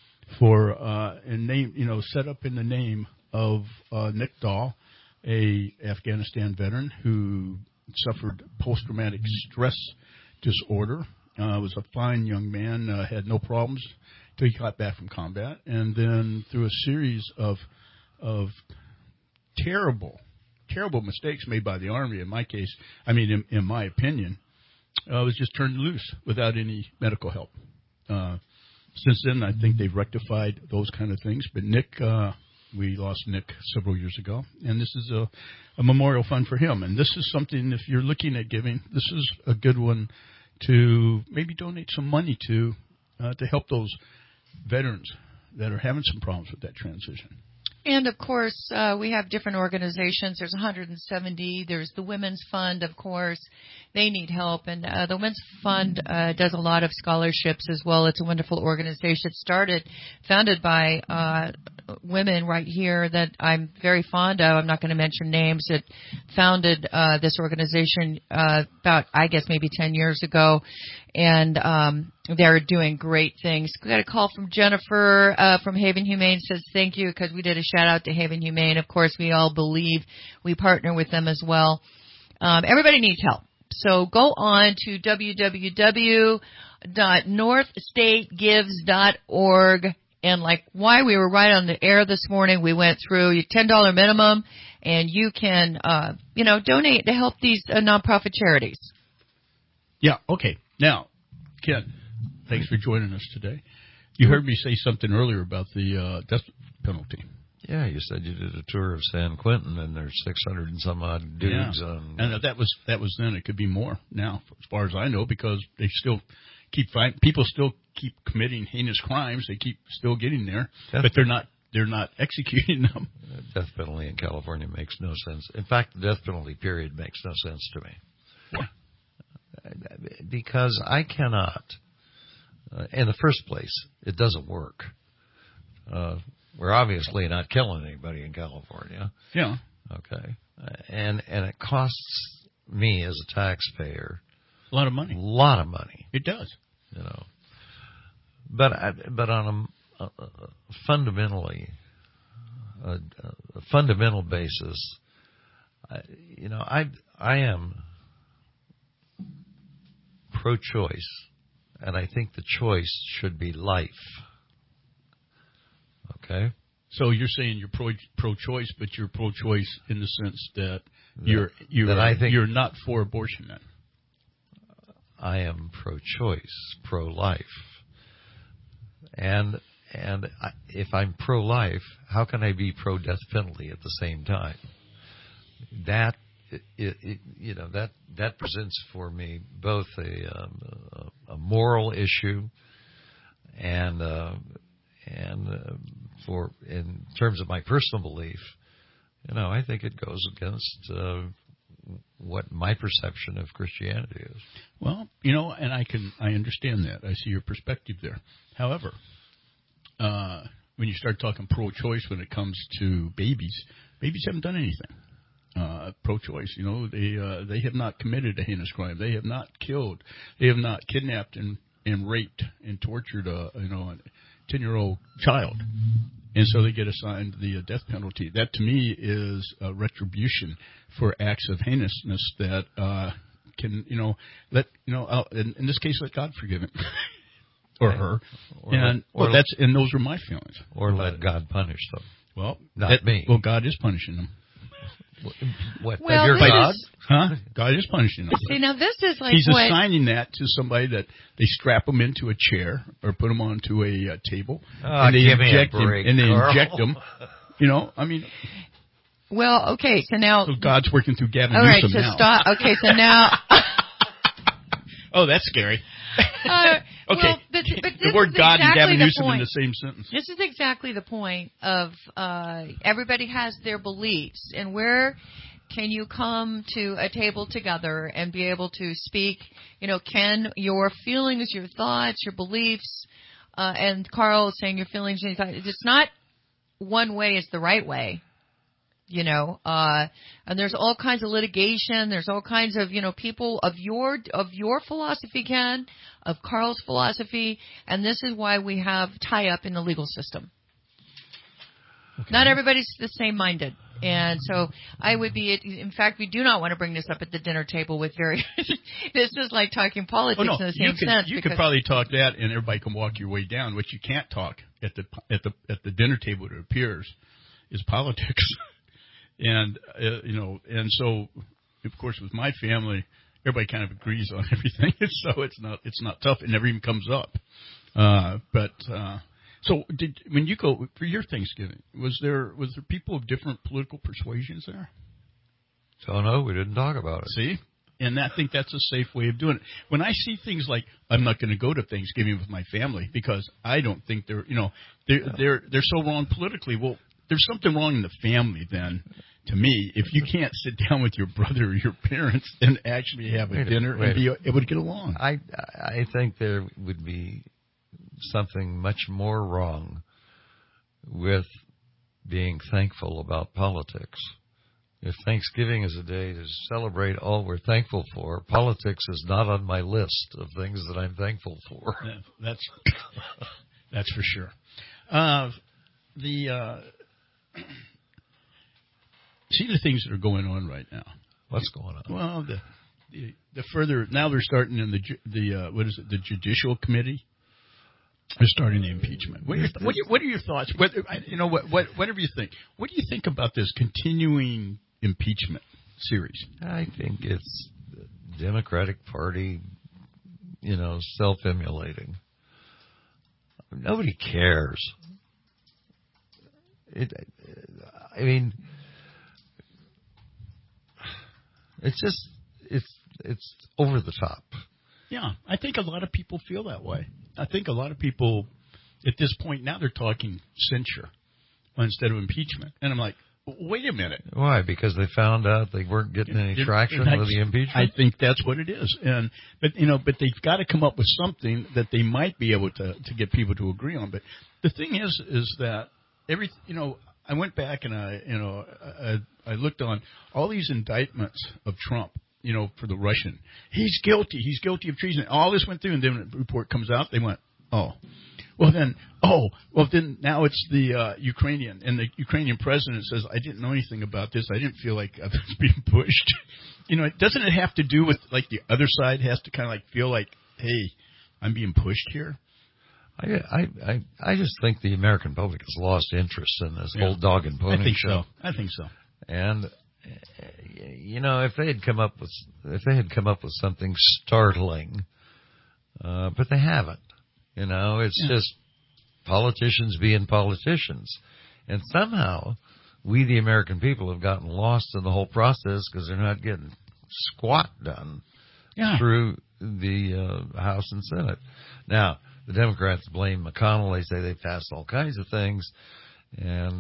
set up in the name of Nick Dahl, a Afghanistan veteran who suffered post-traumatic stress disorder. Was a fine young man, had no problems until he got back from combat, and then through a series of terrible mistakes made by the Army. In my case, in my opinion, was just turned loose without any medical help. Since then, I think they've rectified those kind of things. But Nick, we lost Nick several years ago, and this is a memorial fund for him. And this is something, if you're looking at giving, this is a good one to maybe donate some money to help those veterans that are having some problems with that transition. And, of course, we have different organizations. There's 170. There's the Women's Fund, of course. They need help. And the Women's Fund does a lot of scholarships as well. It's a wonderful organization. It founded by women right here that I'm very fond of. I'm not going to mention names. It founded this organization about, I guess, maybe 10 years ago. And they're doing great things. We got a call from Jennifer from Haven Humane. Says thank you because we did a shout out to Haven Humane. Of course, we all believe we partner with them as well. Everybody needs help. So go on to www.northstategives.org. And like why we were right on the air this morning, we went through your $10 minimum, and you can donate to help these nonprofit charities. Yeah. Okay. Now, Ken, thanks for joining us today. You heard me say something earlier about the death penalty. Yeah, you said you did a tour of San Quentin, and there's 600 and some odd dudes on. And that was then. It could be more now, as far as I know, because they still keep fighting. People still keep committing heinous crimes. They keep still getting there, but they're not executing them. Death penalty in California makes no sense. In fact, the death penalty period makes no sense to me. Why? Because I cannot. In the first place, it doesn't work. We're obviously not killing anybody in California. Yeah. Okay. and it costs me as a taxpayer a lot of money. A lot of money. It does. You know. But on a fundamental basis, I am pro-choice, and I think the choice should be life. Okay. So you're saying you're pro-choice, but you're pro-choice in the sense that you're not for abortion. Then I am pro-choice, pro-life, and if I'm pro-life, how can I be pro-death penalty at the same time? That that presents for me both a moral issue and for in terms of my personal belief, I think it goes against what my perception of Christianity is. Well, and I understand that. I see your perspective there. However, when you start talking pro-choice when it comes to babies haven't done anything. Pro-choice, they have not committed a heinous crime. They have not killed. They have not kidnapped and raped and tortured a 10-year-old child. And so they get assigned the death penalty. That, to me, is a retribution for acts of heinousness that can, in this case, let God forgive him or her. And those are my feelings. Or let God punish them. Well, not me. Well, God is punishing them. What? Well, your God? God is punishing them. See, now this is like He's assigning that to somebody that they strap them into a chair or put them onto a table and they inject them. Well, okay, so now. So God's working through Gavin Newsom now. All right, so stop. Okay, so now. Oh, that's scary. Okay, well, but the word God and Gavin Newsom in the same sentence. This is exactly the point of everybody has their beliefs, and where can you come to a table together and be able to speak? Can your feelings, your thoughts, your beliefs, and Carl is saying your feelings and your thoughts. It's not one way is the right way. And there's all kinds of litigation. There's all kinds of, people of your philosophy, Ken, of Carl's philosophy. And this is why we have tie up in the legal system. Okay. Not everybody's the same minded. And so I would be, in fact, we do not want to bring this up at the dinner table with this is like talking politics in the same sense. You could probably talk that and everybody can walk your way down. What you can't talk at the dinner table, it appears, is politics. And and so, of course, with my family, everybody kind of agrees on everything, so it's not tough. It never even comes up. So when you go for your Thanksgiving, was there people of different political persuasions there? So no, we didn't talk about it. See, and I think that's a safe way of doing it. When I see things like I'm not going to go to Thanksgiving with my family because I don't think they're so wrong politically. Well, there's something wrong in the family then. To me, if you can't sit down with your brother or your parents and actually have a dinner and be able to get along. I think there would be something much more wrong with being thankful about politics. If Thanksgiving is a day to celebrate all we're thankful for, politics is not on my list of things that I'm thankful for. Yeah, that's for sure. See the things that are going on right now. What's going on? Well, the further now they're starting in the Judicial Committee. They're starting the impeachment. What are your thoughts? Whatever you think. What do you think about this continuing impeachment series? I think it's the Democratic Party, self-immolating. Nobody cares. It's over the top. Yeah, I think a lot of people feel that way. I think a lot of people at this point now they're talking censure instead of impeachment. And I'm like, wait a minute. Why? Because they found out they weren't getting any traction with the impeachment? I think that's what it is. But they've got to come up with something that they might be able to get people to agree on. But the thing is that I went back and I looked on all these indictments of Trump, for the Russian. He's guilty. He's guilty of treason. All this went through, and then when the report comes out, they went, well, then now it's the Ukrainian. And the Ukrainian president says, I didn't know anything about this. I didn't feel like I was being pushed. Doesn't it have to do with, like, the other side has to kind of, like, feel like, hey, I'm being pushed here? I just think the American public has lost interest in this whole dog and pony show. I think so. And if they had come up with something startling, but they haven't. It's just politicians being politicians, and somehow we, the American people, have gotten lost in the whole process because they're not getting squat done through the House and Senate. Now, the Democrats blame McConnell. They say they passed all kinds of things, and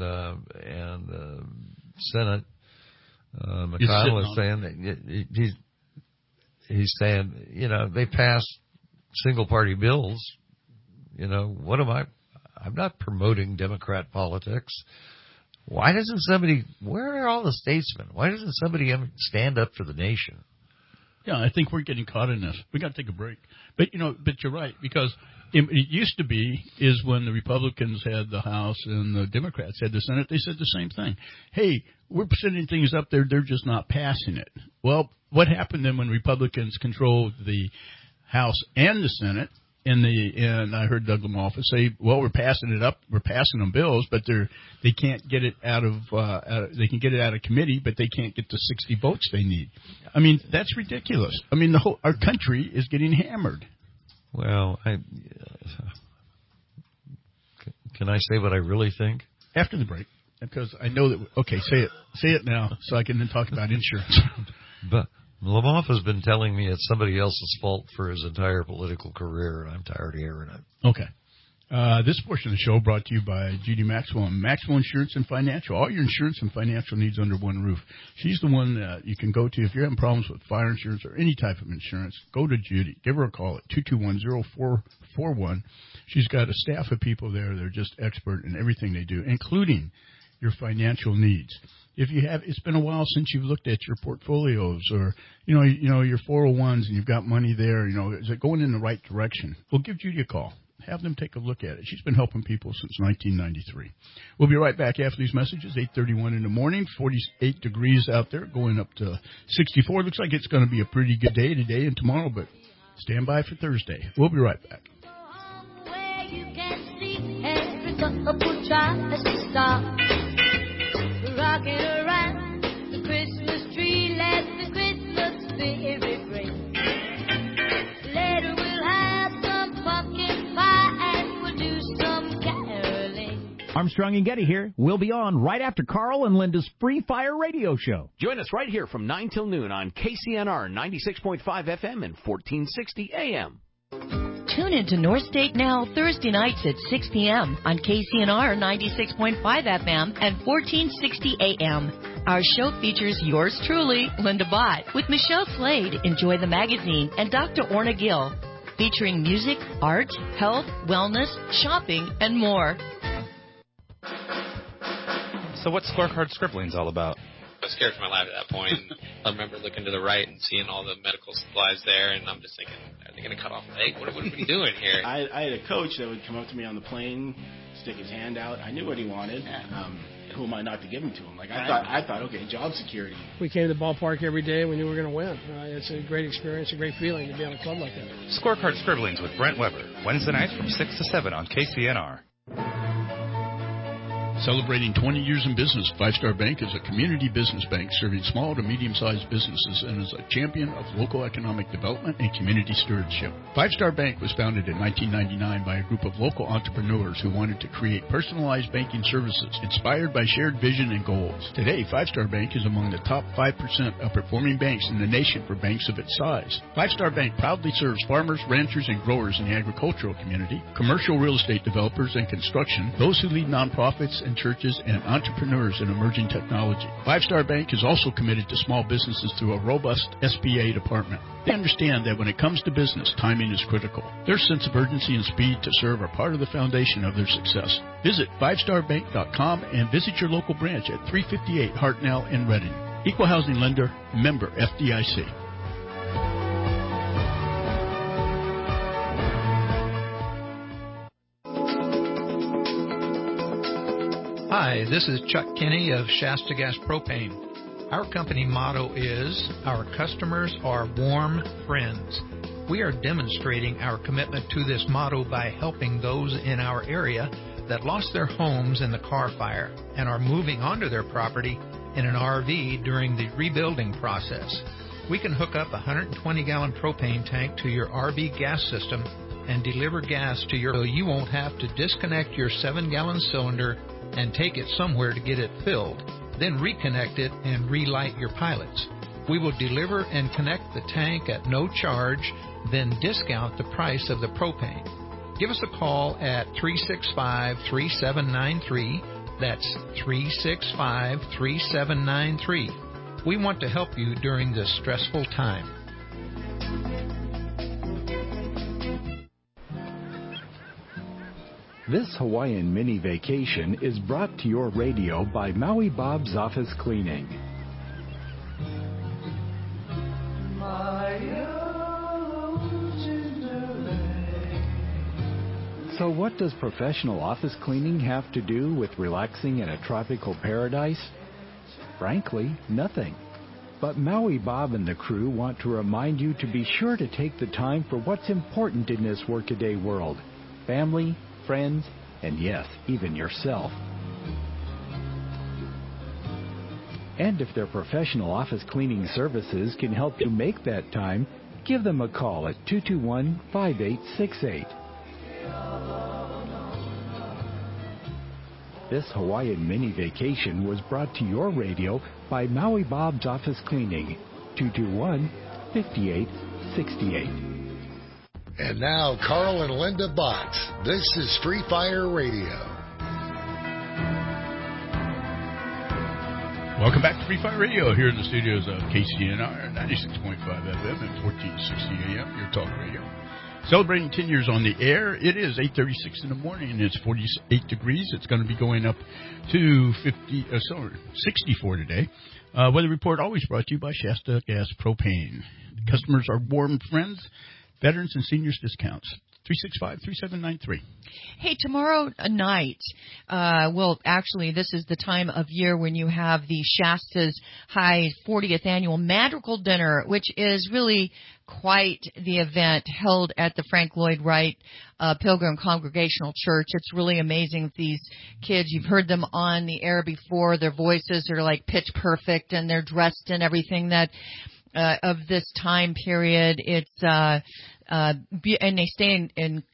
Senate McConnell is saying that he's saying they passed single party bills. What am I? I'm not promoting Democrat politics. Why doesn't somebody? Where are all the statesmen? Why doesn't somebody stand up for the nation? Yeah, I think we're getting caught in this. We got to take a break. But you're right, because it used to be is when the Republicans had the House and the Democrats had the Senate, they said the same thing. Hey, we're sending things up there, they're just not passing it. Well, what happened then when Republicans controlled the House and the Senate? And I heard Doug Lamoffa say, well, we're passing it up, we're passing them bills, but they can't get it out of they can get it out of committee, but they can't get the 60 votes they need. I mean, that's ridiculous. I mean, our country is getting hammered. Well, can I say what I really think? After the break, because I know that. Okay, say it now, so I can then talk about insurance. But Lamoffa has been telling me it's somebody else's fault for his entire political career, and I'm tired of hearing it. Okay. This portion of the show brought to you by Judy Maxwell and Maxwell Insurance and Financial. All your insurance and financial needs under one roof. She's the one that you can go to if you're having problems with fire insurance or any type of insurance. Go to Judy. Give her a call at 221-0441. She's got a staff of people there. They're just expert in everything they do, including your financial needs. If you have, it's been a while since you've looked at your portfolios or, your 401s and you've got money there, is it going in the right direction? Well, give Judy a call. Have them take a look at it. She's been helping people since 1993. We'll be right back after these messages, 8:31 in the morning, 48 degrees out there, going up to 64. Looks like it's going to be a pretty good day today and tomorrow, but stand by for Thursday. We'll be right back. Rocking around the Christmas tree, let the Christmas spirit ring. Later we'll have some pumpkin pie and we'll do some caroling. Armstrong and Getty here. We'll be on right after Carl and Linda's Free Fire Radio Show. Join us right here from 9 till noon on KCNR 96.5 FM and 1460 AM. Tune into North State Now Thursday nights at 6 p.m. on KCNR 96.5 FM and 1460 AM. Our show features yours truly, Linda Bott, with Michelle Slade, Enjoy the Magazine, and Dr. Orna Gill, featuring music, art, health, wellness, shopping, and more. So what's Scorecard Scribblings all about? I was scared for my life at that point. I remember looking to the right and seeing all the medical supplies there, and I'm just thinking, are they going to cut off a leg? What are we doing here? I had a coach that would come up to me on the plane, stick his hand out. I knew what he wanted. Who am I not to give him to him? I thought, okay, job security. We came to the ballpark every day. We knew we were going to win. It's a great experience, a great feeling to be on a club like that. Scorecard Scribblings with Brent Weber, Wednesday nights from 6 to 7 on KCNR. Celebrating 20 years in business, Five Star Bank is a community business bank serving small to medium-sized businesses and is a champion of local economic development and community stewardship. Five Star Bank was founded in 1999 by a group of local entrepreneurs who wanted to create personalized banking services inspired by shared vision and goals. Today, Five Star Bank is among the top 5% of performing banks in the nation for banks of its size. Five Star Bank proudly serves farmers, ranchers, and growers in the agricultural community, commercial real estate developers and construction, those who lead nonprofits, and and churches and entrepreneurs in emerging technology. Five Star Bank is also committed to small businesses through a robust SBA department. They understand that when it comes to business, timing is critical. Their sense of urgency and speed to serve are part of the foundation of their success. Visit 5starbank.com and visit your local branch at 358 Hartnell in Reading. Equal housing lender, member FDIC. Hi, this is Chuck Kinney of Shasta Gas Propane. Our company motto is, our customers are warm friends. We are demonstrating our commitment to this motto by helping those in our area that lost their homes in the Carr Fire and are moving onto their property in an RV during the rebuilding process. We can hook up a 120-gallon propane tank to your RV gas system and deliver gas to your so you won't have to disconnect your 7-gallon cylinder and take it somewhere to get it filled, then reconnect it and relight your pilots. We will deliver and connect the tank at no charge, then discount the price of the propane. Give us a call at 365-3793. That's 365-3793. We want to help you during this stressful time. This Hawaiian mini vacation is brought to your radio by Maui Bob's Office Cleaning. So what does professional office cleaning have to do with relaxing in a tropical paradise? Frankly, nothing. But Maui Bob and the crew want to remind you to be sure to take the time for what's important in this workaday world. Family, friends, and yes, even yourself. And if their professional office cleaning services can help you make that time, give them a call at 221-5868. This Hawaiian mini vacation was brought to your radio by Maui Bob's Office Cleaning, 221-5868. And now, Carl and Linda Bott. This is Free Fire Radio. Welcome back to Free Fire Radio here in the studios of KCNR 96.5 FM and 1460 AM, your talk radio. Celebrating 10 years on the air. It is 8:36 in the morning and it's 48 degrees. It's going to be going up to 64 today. Weather report always brought to you by Shasta Gas Propane. Customers are warm friends. Veterans and seniors discounts. 365-3793. Hey, tomorrow night, well, actually, this is the time of year when you have the Shasta's High 40th Annual Madrigal Dinner, which is really quite the event held at the Frank Lloyd Wright Pilgrim Congregational Church. It's really amazing. These kids, you've heard them on the air before. Their voices are like pitch perfect, and they're dressed in everything that of this time period. It's and they stay in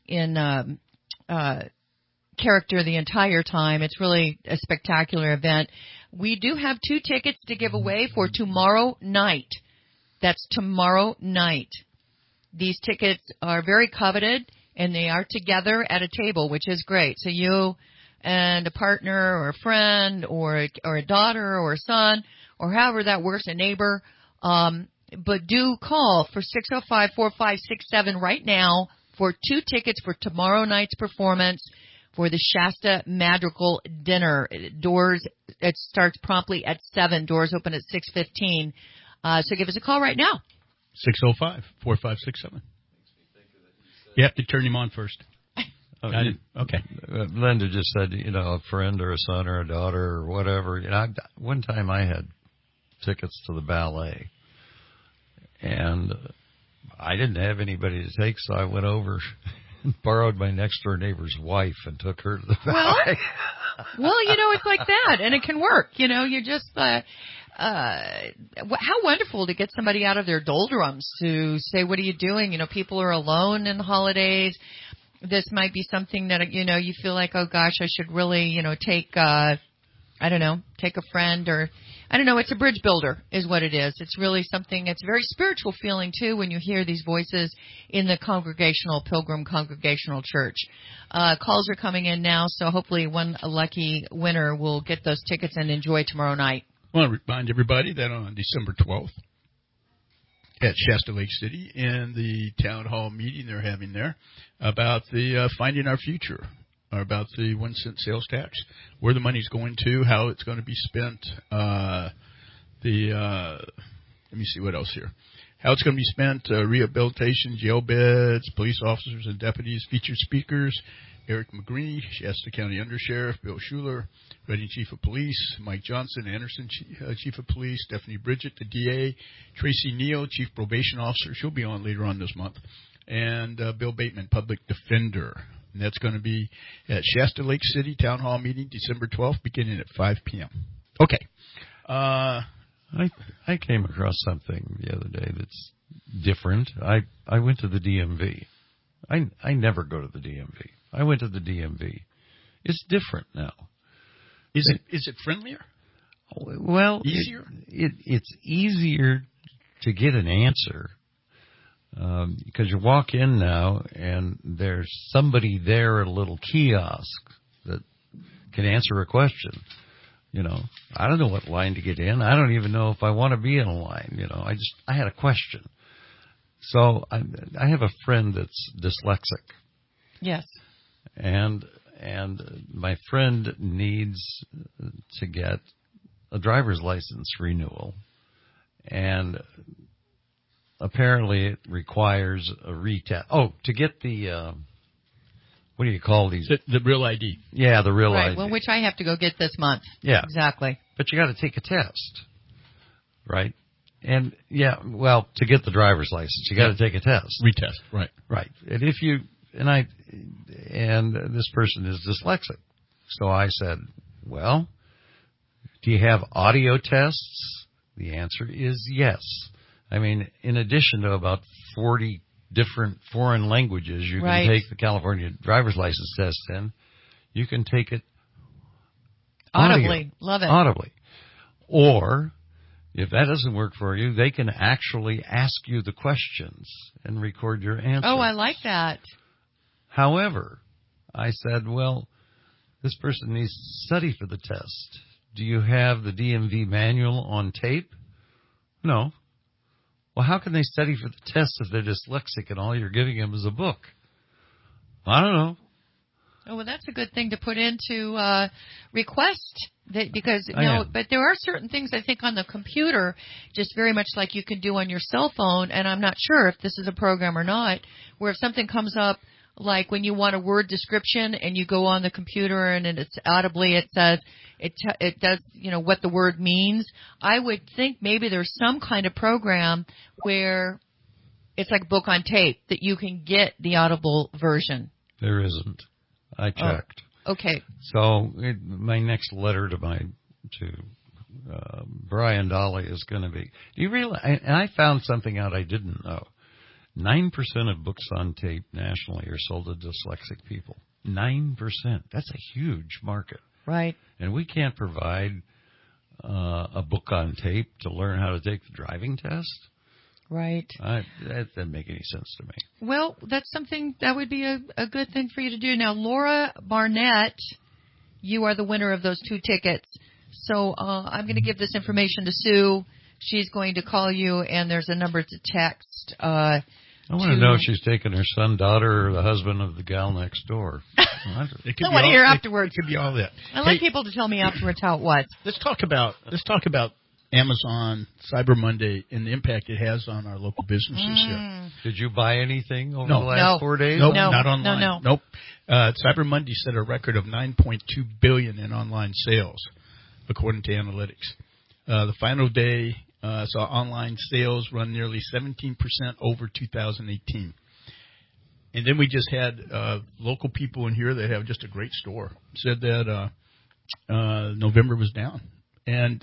character the entire time. It's really a spectacular event. We do have 2 tickets to give away for tomorrow night. That's tomorrow night. These tickets are very coveted, and they are together at a table, which is great. So you and a partner or a friend or a daughter or a son or however that works, a neighbor. But do call for 605-4567 right now for 2 tickets for tomorrow night's performance for the Shasta Madrigal Dinner. Doors, it starts promptly at 7. Doors open at 6:15. So give us a call right now. 605-4567. You have to turn him on first. Okay. Linda just said, a friend or a son or a daughter or whatever. One time I had tickets to the ballet. And I didn't have anybody to take, so I went over and borrowed my next-door neighbor's wife and took her to the ballet. Well, it's like that, and it can work. You just how wonderful to get somebody out of their doldrums to say, what are you doing? People are alone in the holidays. This might be something that, you feel like, oh, gosh, I should really, take, take a friend or I don't know, it's a bridge builder is what it is. It's really something, it's a very spiritual feeling too when you hear these voices in the Pilgrim Congregational Church. Calls are coming in now, so hopefully one lucky winner will get those tickets and enjoy tomorrow night. I want to remind everybody that on December 12th at Shasta Lake City in the town hall meeting they're having there about the Finding Our Future, or about the 1 cent sales tax, where the money's going to, how it's going to be spent, let me see what else here. How it's going to be spent, rehabilitation, jail beds, police officers and deputies, featured speakers, Eric McGree, Shasta County Undersheriff, Bill Schuler, Reading Chief of Police, Mike Johnson, Anderson Chief of Police, Stephanie Bridget, the DA, Tracy Neal, Chief Probation Officer, she'll be on later on this month, and Bill Bateman, Public Defender. And that's going to be at Shasta Lake City Town Hall meeting, December 12th, beginning at 5 p.m. Okay. I came across something the other day that's different. I went to the DMV. I never go to the DMV. I went to the DMV. It's different now. Is it friendlier? Well, easier? It's easier to get an answer. Because you walk in now and there's somebody there at a little kiosk that can answer a question. You know, I don't know what line to get in. I don't even know if I want to be in a line. You know, I had a question. So I have a friend that's dyslexic. Yes. And my friend needs to get a driver's license renewal. And apparently it requires a retest. Oh, to get the, what do you call these? The Real ID. Yeah, the Real ID. Right, well, which I have to go get this month. Yeah. Exactly. But you got to take a test, right? And, yeah, well, to get the driver's license, you got to take a test. Retest, right. Right. And if you, and this person is dyslexic. So I said, well, do you have audio tests? The answer is yes. I mean, in addition to about 40 different foreign languages you can take the California driver's license test in, you can take it audibly. Love it. Audibly. Or, if that doesn't work for you, they can actually ask you the questions and record your answer. Oh, I like that. However, I said, well, this person needs to study for the test. Do you have the DMV manual on tape? No. Well, how can they study for the test if they're dyslexic and all you're giving them is a book? I don't know. Oh, well, that's a good thing to put into request, because but there are certain things I think on the computer, just very much like you can do on your cell phone, and I'm not sure if this is a program or not, where if something comes up, like when you want a word description and you go on the computer and it's audibly, it says, it does, what the word means. I would think maybe there's some kind of program where it's like a book on tape that you can get the audible version. There isn't. I checked. Oh, okay. So my next letter to Brian Dolly is going to be, do you realize, and I found something out I didn't know. 9% of books on tape nationally are sold to dyslexic people. 9%. That's a huge market. Right. And we can't provide a book on tape to learn how to take the driving test. Right. That doesn't make any sense to me. Well, that's something that would be a good thing for you to do. Now, Laura Barnett, you are the winner of those 2 tickets. So I'm going to give this information to Sue. She's going to call you, and there's a number to text. I want to know if she's taking her son, daughter, or the husband of the gal next door. I want to hear afterwards. It could be all that. I like people to tell me afterwards how it was. Let's talk about Amazon Cyber Monday and the impact it has on our local businesses here. Did you buy anything over the last 4 days? Nope, not online. No. Nope. Cyber Monday set a record of $9.2 billion in online sales, according to analytics. The final day saw online sales run nearly 17% over 2018. And then we just had local people in here that have just a great store said that November was down. And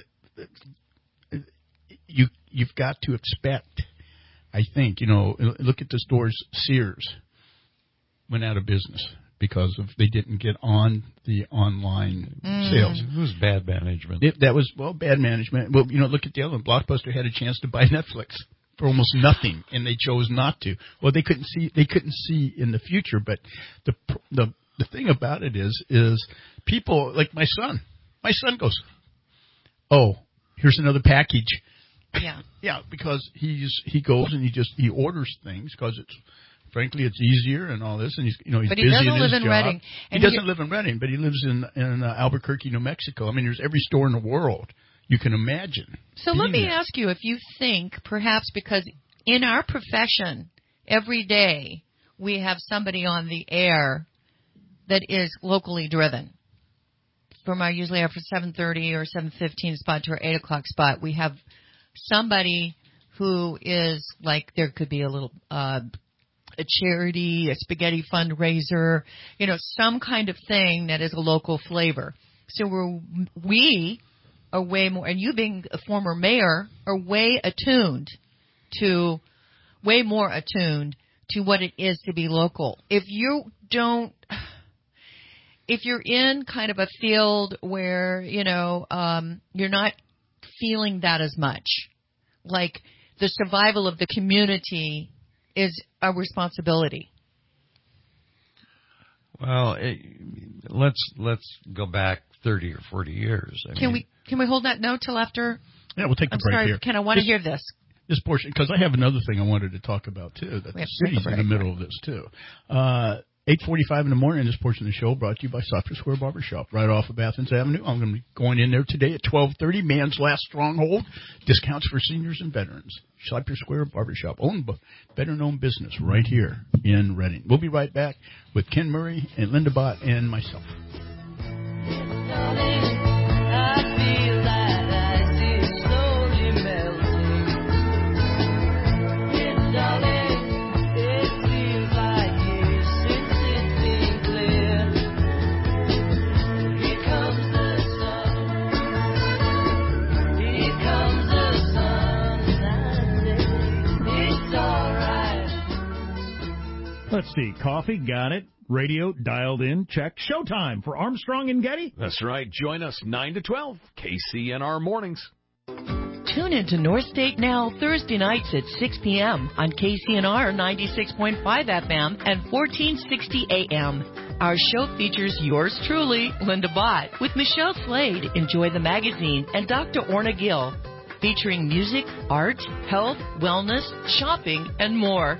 you've got to expect, I think, look at the stores. Sears went out of business. because of they didn't get on the online sales. It was bad management. That was bad management. Well, look at the other one. Blockbuster had a chance to buy Netflix for almost nothing, and they chose not to. Well, they couldn't see in the future. But the thing about it is people like my son. My son goes, "Oh, here's another package." Yeah. Yeah, because he goes and he orders things because frankly it's easier and all this, and he's but busy doesn't in his live in job. Redding. He doesn't live in Redding, but he lives in Albuquerque, New Mexico. I mean, there's every store in the world you can imagine. So let me ask you if you think perhaps because in our profession every day we have somebody on the air that is locally driven. From our usually after 7:30 or 7:15 spot to our 8 o'clock spot, we have somebody who is like there could be a little a charity, a spaghetti fundraiser, some kind of thing that is a local flavor. So we are way more, and you being a former mayor, are way more attuned to what it is to be local. If you're in kind of a field where, you're not feeling that as much, like the survival of the community is a responsibility. Well, let's go back 30 or 40 years. Can we hold that note till after? Yeah, we'll take the I'm break sorry, here. Ken, I want to hear this. This portion, because I have another thing I wanted to talk about, too, that the city's in the middle of this, too. 8:45 in the morning, this portion of the show brought to you by Cypress Square Barbershop, right off of Athens Avenue. I'm going to be going in there today at 12:30, man's last stronghold, discounts for seniors and veterans. Cypress Square Barbershop, better-known business right here in Redding. We'll be right back with Ken Murray and Linda Bott and myself. Let's see. Coffee, got it. Radio, dialed in, check. Showtime for Armstrong and Getty. That's right. Join us 9 to 12, KCNR Mornings. Tune into North State Now Thursday nights at 6 p.m. on KCNR 96.5 FM and 1460 AM. Our show features yours truly, Linda Bott, with Michelle Slade, Enjoy the Magazine, and Dr. Orna Gill, featuring music, art, health, wellness, shopping, and more.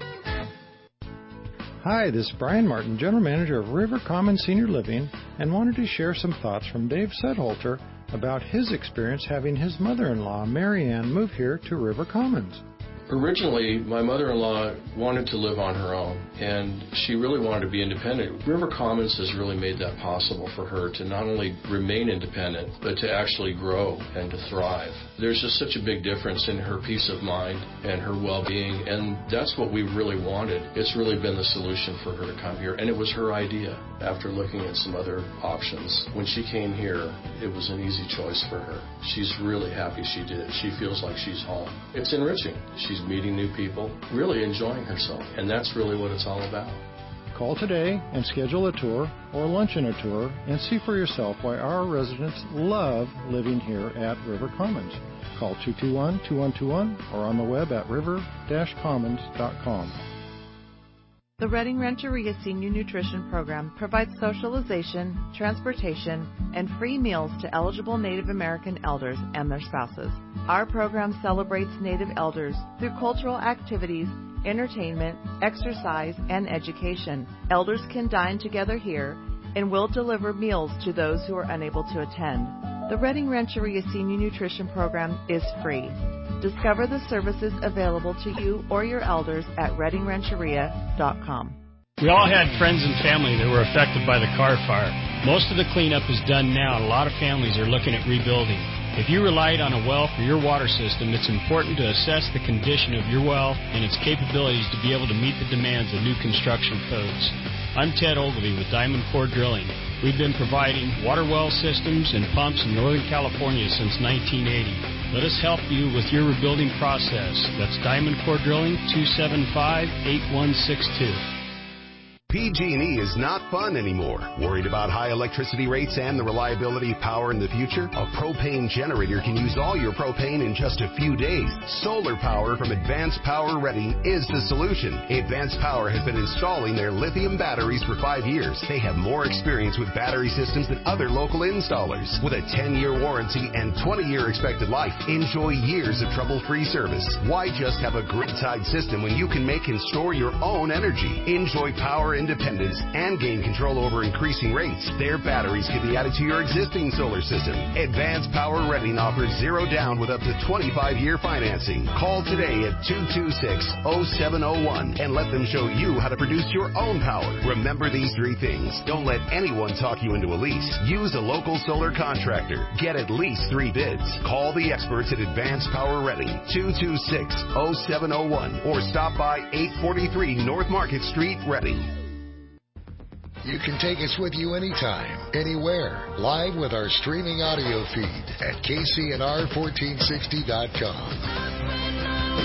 Hi, this is Brian Martin, General Manager of River Commons Senior Living, and wanted to share some thoughts from Dave Sedholter about his experience having his mother-in-law, Mary Ann, move here to River Commons. Originally, my mother-in-law wanted to live on her own, and she really wanted to be independent. River Commons has really made that possible for her to not only remain independent, but to actually grow and to thrive. There's just such a big difference in her peace of mind and her well-being, and that's what we really wanted. It's really been the solution for her to come here, and it was her idea after looking at some other options. When she came here, it was an easy choice for her. She's really happy she did. She feels like she's home. It's enriching. She's meeting new people, really enjoying herself, and that's really what it's all about. Call today and schedule a tour or lunch and a tour and see for yourself why our residents love living here at River Commons. Call 221-2121 or on the web at river-commons.com. The Redding Rancheria Senior Nutrition Program provides socialization, transportation, and free meals to eligible Native American elders and their spouses. Our program celebrates Native elders through cultural activities, entertainment, exercise, and education. Elders can dine together here and will deliver meals to those who are unable to attend. The Redding Rancheria Senior Nutrition Program is free. Discover the services available to you or your elders at reddingrancheria.com. We all had friends and family that were affected by the car fire. Most of the cleanup is done now, and a lot of families are looking at rebuilding. If you relied on a well for your water system, it's important to assess the condition of your well and its capabilities to be able to meet the demands of new construction codes. I'm Ted Ogilvie with Diamond Core Drilling. We've been providing water well systems and pumps in Northern California since 1980. Let us help you with your rebuilding process. That's Diamond Core Drilling, 275-8162. PG&E is not fun anymore. Worried about high electricity rates and the reliability of power in the future? A propane generator can use all your propane in just a few days. Solar power from Advanced Power Ready is the solution. Advanced Power has been installing their lithium batteries for 5 years. They have more experience with battery systems than other local installers. With a 10-year warranty and 20-year expected life, enjoy years of trouble-free service. Why just have a grid-tied system when you can make and store your own energy? Enjoy power independence and gain control over increasing rates. Their batteries can be added to your existing solar system. Advanced Power Reading offers zero down with up to 25-year financing. Call today at 226-0701 and let them show you how to produce your own power. Remember these 3 things. Don't let anyone talk you into a lease. Use a local solar contractor. Get at least 3 bids. Call the experts at Advanced Power Reading, 226-0701, or stop by 843 North Market Street, Reading. You can take us with you anytime, anywhere, live with our streaming audio feed at KCNR1460.com.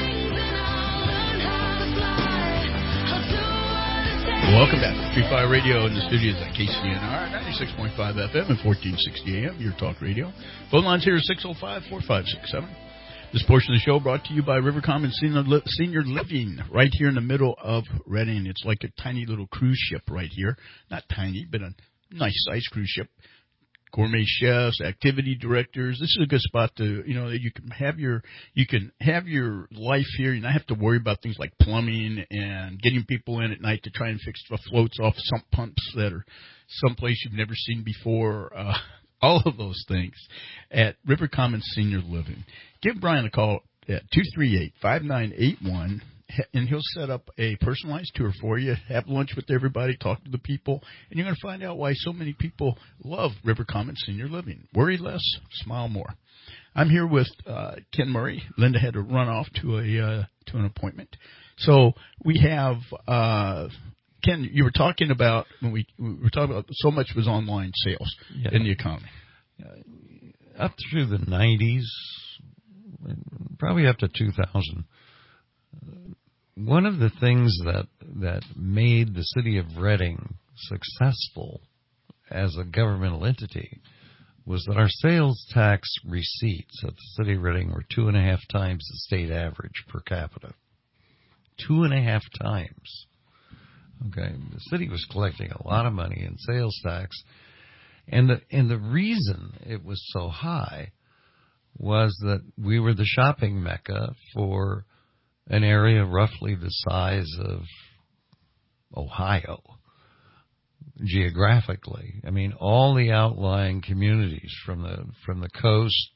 Welcome back to Free Fire Radio in the studios at KCNR 96.5 FM and 1460 AM, your talk radio. Phone lines here are 605-4567. This portion of the show brought to you by River Commons Senior Living, right here in the middle of Reading. It's like a tiny little cruise ship right here. Not tiny, but a nice-sized cruise ship. Gourmet chefs, activity directors. This is a good spot to, you can have your life here. You don't have to worry about things like plumbing and getting people in at night to try and fix the floats off sump pumps that are someplace you've never seen before. All of those things at River Commons Senior Living. Give Brian a call at 238-5981, and he'll set up a personalized tour for you, have lunch with everybody, talk to the people, and you're going to find out why so many people love River Commons Senior Living. Worry less, smile more. I'm here with Ken Murray. Linda had to run off to an appointment. So we have Ken, you were talking about when we were talking about so much was online sales in the economy. Up through the 90s, probably up to 2000, one of the things that made the city of Reading successful as a governmental entity was that our sales tax receipts at the city of Reading were 2.5 times the state average per capita. 2.5 times. Okay, the city was collecting a lot of money in sales tax, and the reason it was so high was that we were the shopping mecca for an area roughly the size of Ohio, geographically. I mean, all the outlying communities from the coast,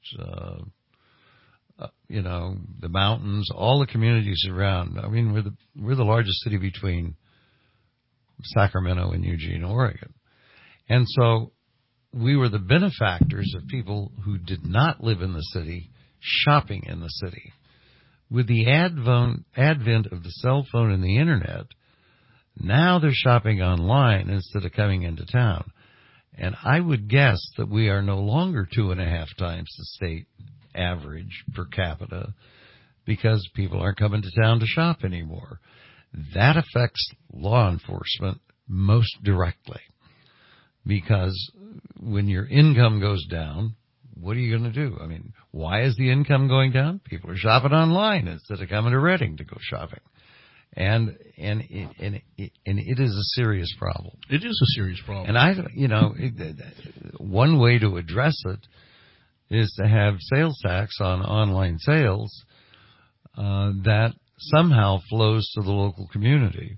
the mountains, all the communities around. I mean, we're the largest city between Sacramento and Eugene, Oregon. And so we were the benefactors of people who did not live in the city shopping in the city. With the advent of the cell phone and the internet, now they're shopping online instead of coming into town. And I would guess that we are no longer 2.5 times the state average per capita because people aren't coming to town to shop anymore. That affects law enforcement most directly because when your income goes down, what are you going to do? I mean, why is the income going down? People are shopping online instead of coming to Reading to go shopping. And it is a serious problem. It is a serious problem. And one way to address it is to have sales tax on online sales that somehow flows to the local community.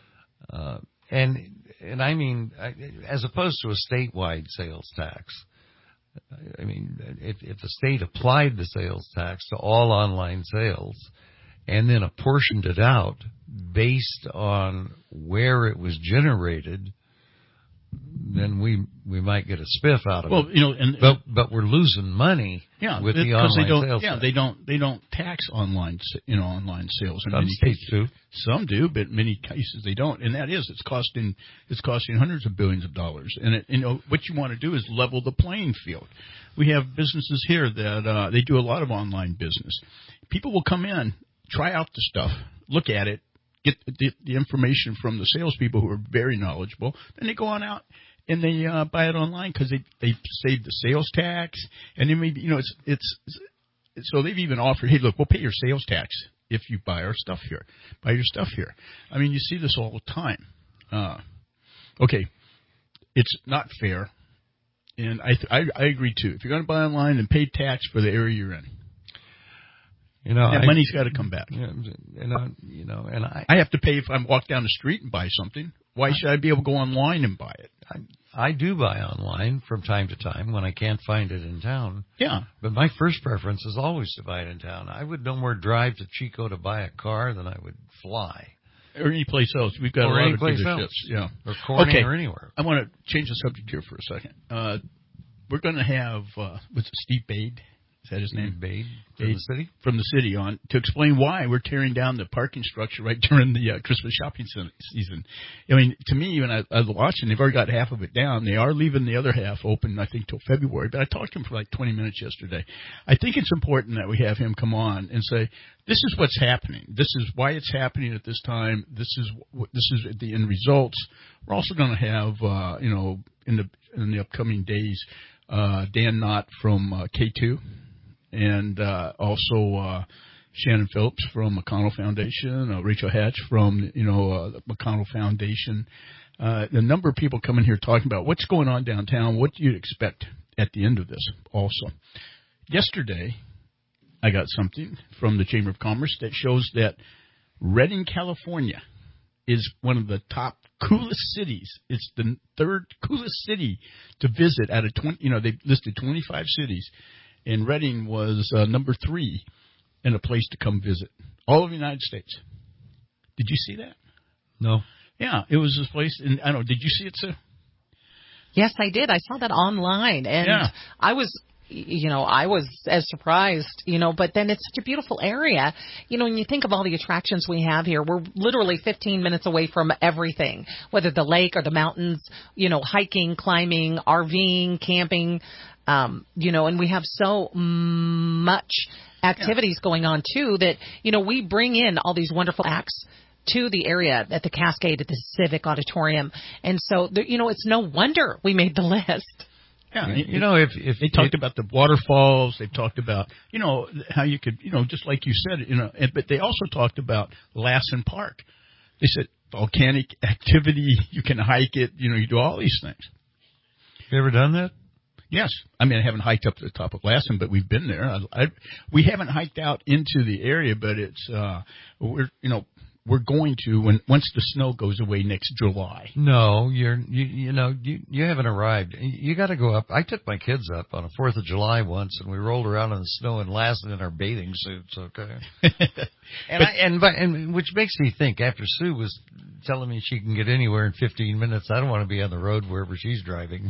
And I mean, as opposed to a statewide sales tax. I mean, if the state applied the sales tax to all online sales and then apportioned it out based on where it was generated, then we might get a spiff out of it. But we're losing money with the online sales. Yeah, they don't tax online sales. In Some many states cases. do. Some do, but in many cases they don't. And that is, it's costing hundreds of billions of dollars. And what you want to do is level the playing field. We have businesses here that they do a lot of online business. People will come in, try out the stuff, look at it, get the information from the salespeople who are very knowledgeable. Then they go on out and they buy it online because they save the sales tax, and then maybe it's so they've even offered, hey, look, we'll pay your sales tax if you buy our stuff here. Buy your stuff here. I mean, you see this all the time. Okay, it's not fair, and I agree too. If you're going to buy online, then pay tax for the area you're in. That money's got to come back. And I have to pay if I walk down the street and buy something. Why should I be able to go online and buy it? I do buy online from time to time when I can't find it in town. Yeah. But my first preference is always to buy it in town. I would no more drive to Chico to buy a car than I would fly. Or any place else. We've got a lot of dealerships. Yeah. Or Corning or anywhere. I want to change the subject here for a second. We're going to have, what's it, Steve Bade? Is that his name? Bade from the city? From the city on to explain why we're tearing down the parking structure right during the Christmas shopping season. I mean, to me, when I was watching, they've already got half of it down. They are leaving the other half open, I think, till February. But I talked to him for like 20 minutes yesterday. I think it's important that we have him come on and say, this is what's happening. This is why it's happening at this time. This is the end results. We're also going to have, in the upcoming days, Dan Knott from K2. And also Shannon Phillips from McConnell Foundation, Rachel Hatch from the McConnell Foundation. A number of people coming here talking about what's going on downtown. What do you expect at the end of this? Also, yesterday I got something from the Chamber of Commerce that shows that Redding, California, is one of the top coolest cities. It's the third coolest city to visit out of 20. They've listed 25 cities. And Redding was number 3 in a place to come visit. All over the United States. Did you see that? No. Yeah, it was this place. And I don't know. Did you see it, Sue? Yes, I did. I saw that online, and yeah. I was as surprised, but then it's such a beautiful area. When you think of all the attractions we have here, we're literally 15 minutes away from everything, whether the lake or the mountains, hiking, climbing, RVing, camping, and we have so much activities going on too that, we bring in all these wonderful acts to the area at the Cascade, at the Civic Auditorium. And so, it's no wonder we made the list. Yeah, if they talked about the waterfalls, they've talked about, how you could, just like you said, but they also talked about Lassen Park. They said volcanic activity, you can hike it, you do all these things. You ever done that? Yes. I mean, I haven't hiked up to the top of Lassen, but we've been there. We haven't hiked out into the area, but it's, we're going to once the snow goes away next July. No, you haven't arrived. You got to go up. I took my kids up on a 4th of July once, and we rolled around in the snow and Lassen in our bathing suits. Okay, and which makes me think. After Sue was telling me she can get anywhere in 15 minutes, I don't want to be on the road wherever she's driving.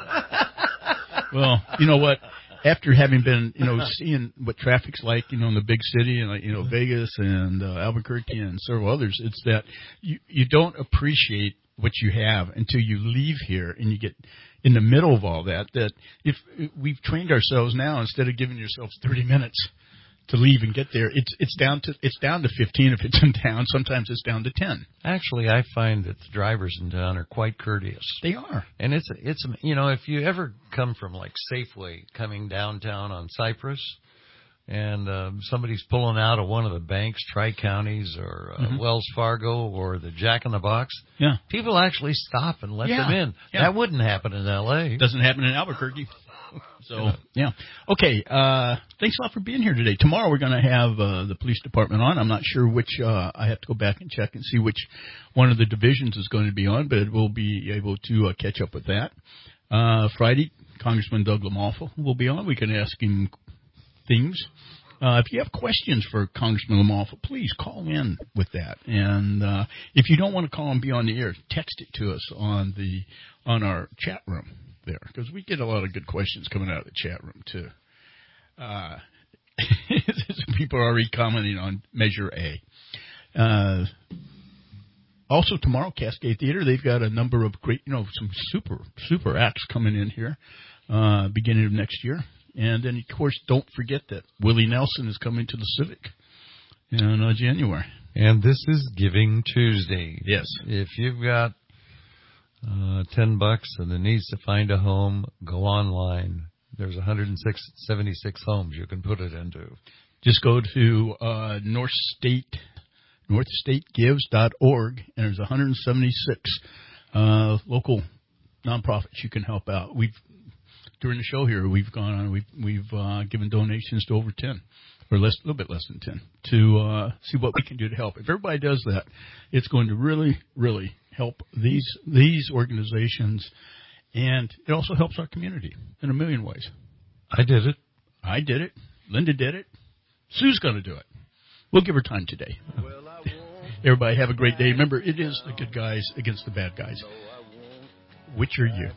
Well, you know what? After having been, seeing what traffic's like, in the big city and, Vegas and Albuquerque and several others, it's that you don't appreciate what you have until you leave here and you get in the middle of all that. That if we've trained ourselves now, instead of giving yourselves 30 minutes to leave and get there, it's down to 15 if it's in town. Sometimes it's down to 10. Actually, I find that the drivers in town are quite courteous. They are, and it's if you ever come from like Safeway coming downtown on Cypress, and somebody's pulling out of one of the banks, Tri-Counties or Wells Fargo or the Jack in the Box, yeah, people actually stop and let them in. Yeah. That wouldn't happen in L.A. Doesn't happen in Albuquerque. So, yeah. Okay, thanks a lot for being here today. Tomorrow we're going to have the police department on. I'm not sure which, I have to go back and check and see which one of the divisions is going to be on, but we'll be able to catch up with that. Friday, Congressman Doug LaMalfa will be on. We can ask him things. If you have questions for Congressman LaMalfa, please call in with that. And if you don't want to call and be on the air, text it to us on our chat room there, because we get a lot of good questions coming out of the chat room too. People are already commenting on Measure A. Also tomorrow, Cascade Theater, they've got a number of great, some super acts coming in here, beginning of next year. And then, of course, don't forget that Willie Nelson is coming to the Civic in January. And this is Giving Tuesday. Yes. If you've got $10 and it needs to find a home, go online. There's 176 homes you can put it into. Just go to northstategives.org, and there's 176 local nonprofits you can help out. During the show here, we've gone on. We've given donations to over 10, or a little bit less than 10, to see what we can do to help. If everybody does that, it's going to really, really help these organizations, and it also helps our community in a million ways. I did it. Linda did it. Sue's going to do it. We'll give her time today. Everybody have a great day. Remember, it is the good guys against the bad guys. Which are you?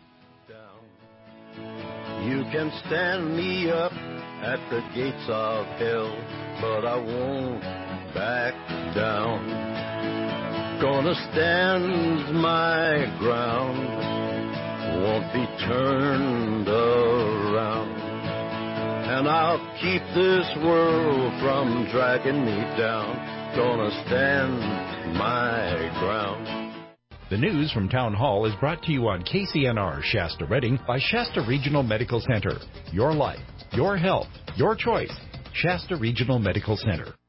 You can stand me up at the gates of hell, but I won't back down. Gonna stand my ground, won't be turned around. And I'll keep this world from dragging me down. Gonna stand my ground. The news from Town Hall is brought to you on KCNR Shasta Redding by Shasta Regional Medical Center. Your life, your health, your choice. Shasta Regional Medical Center.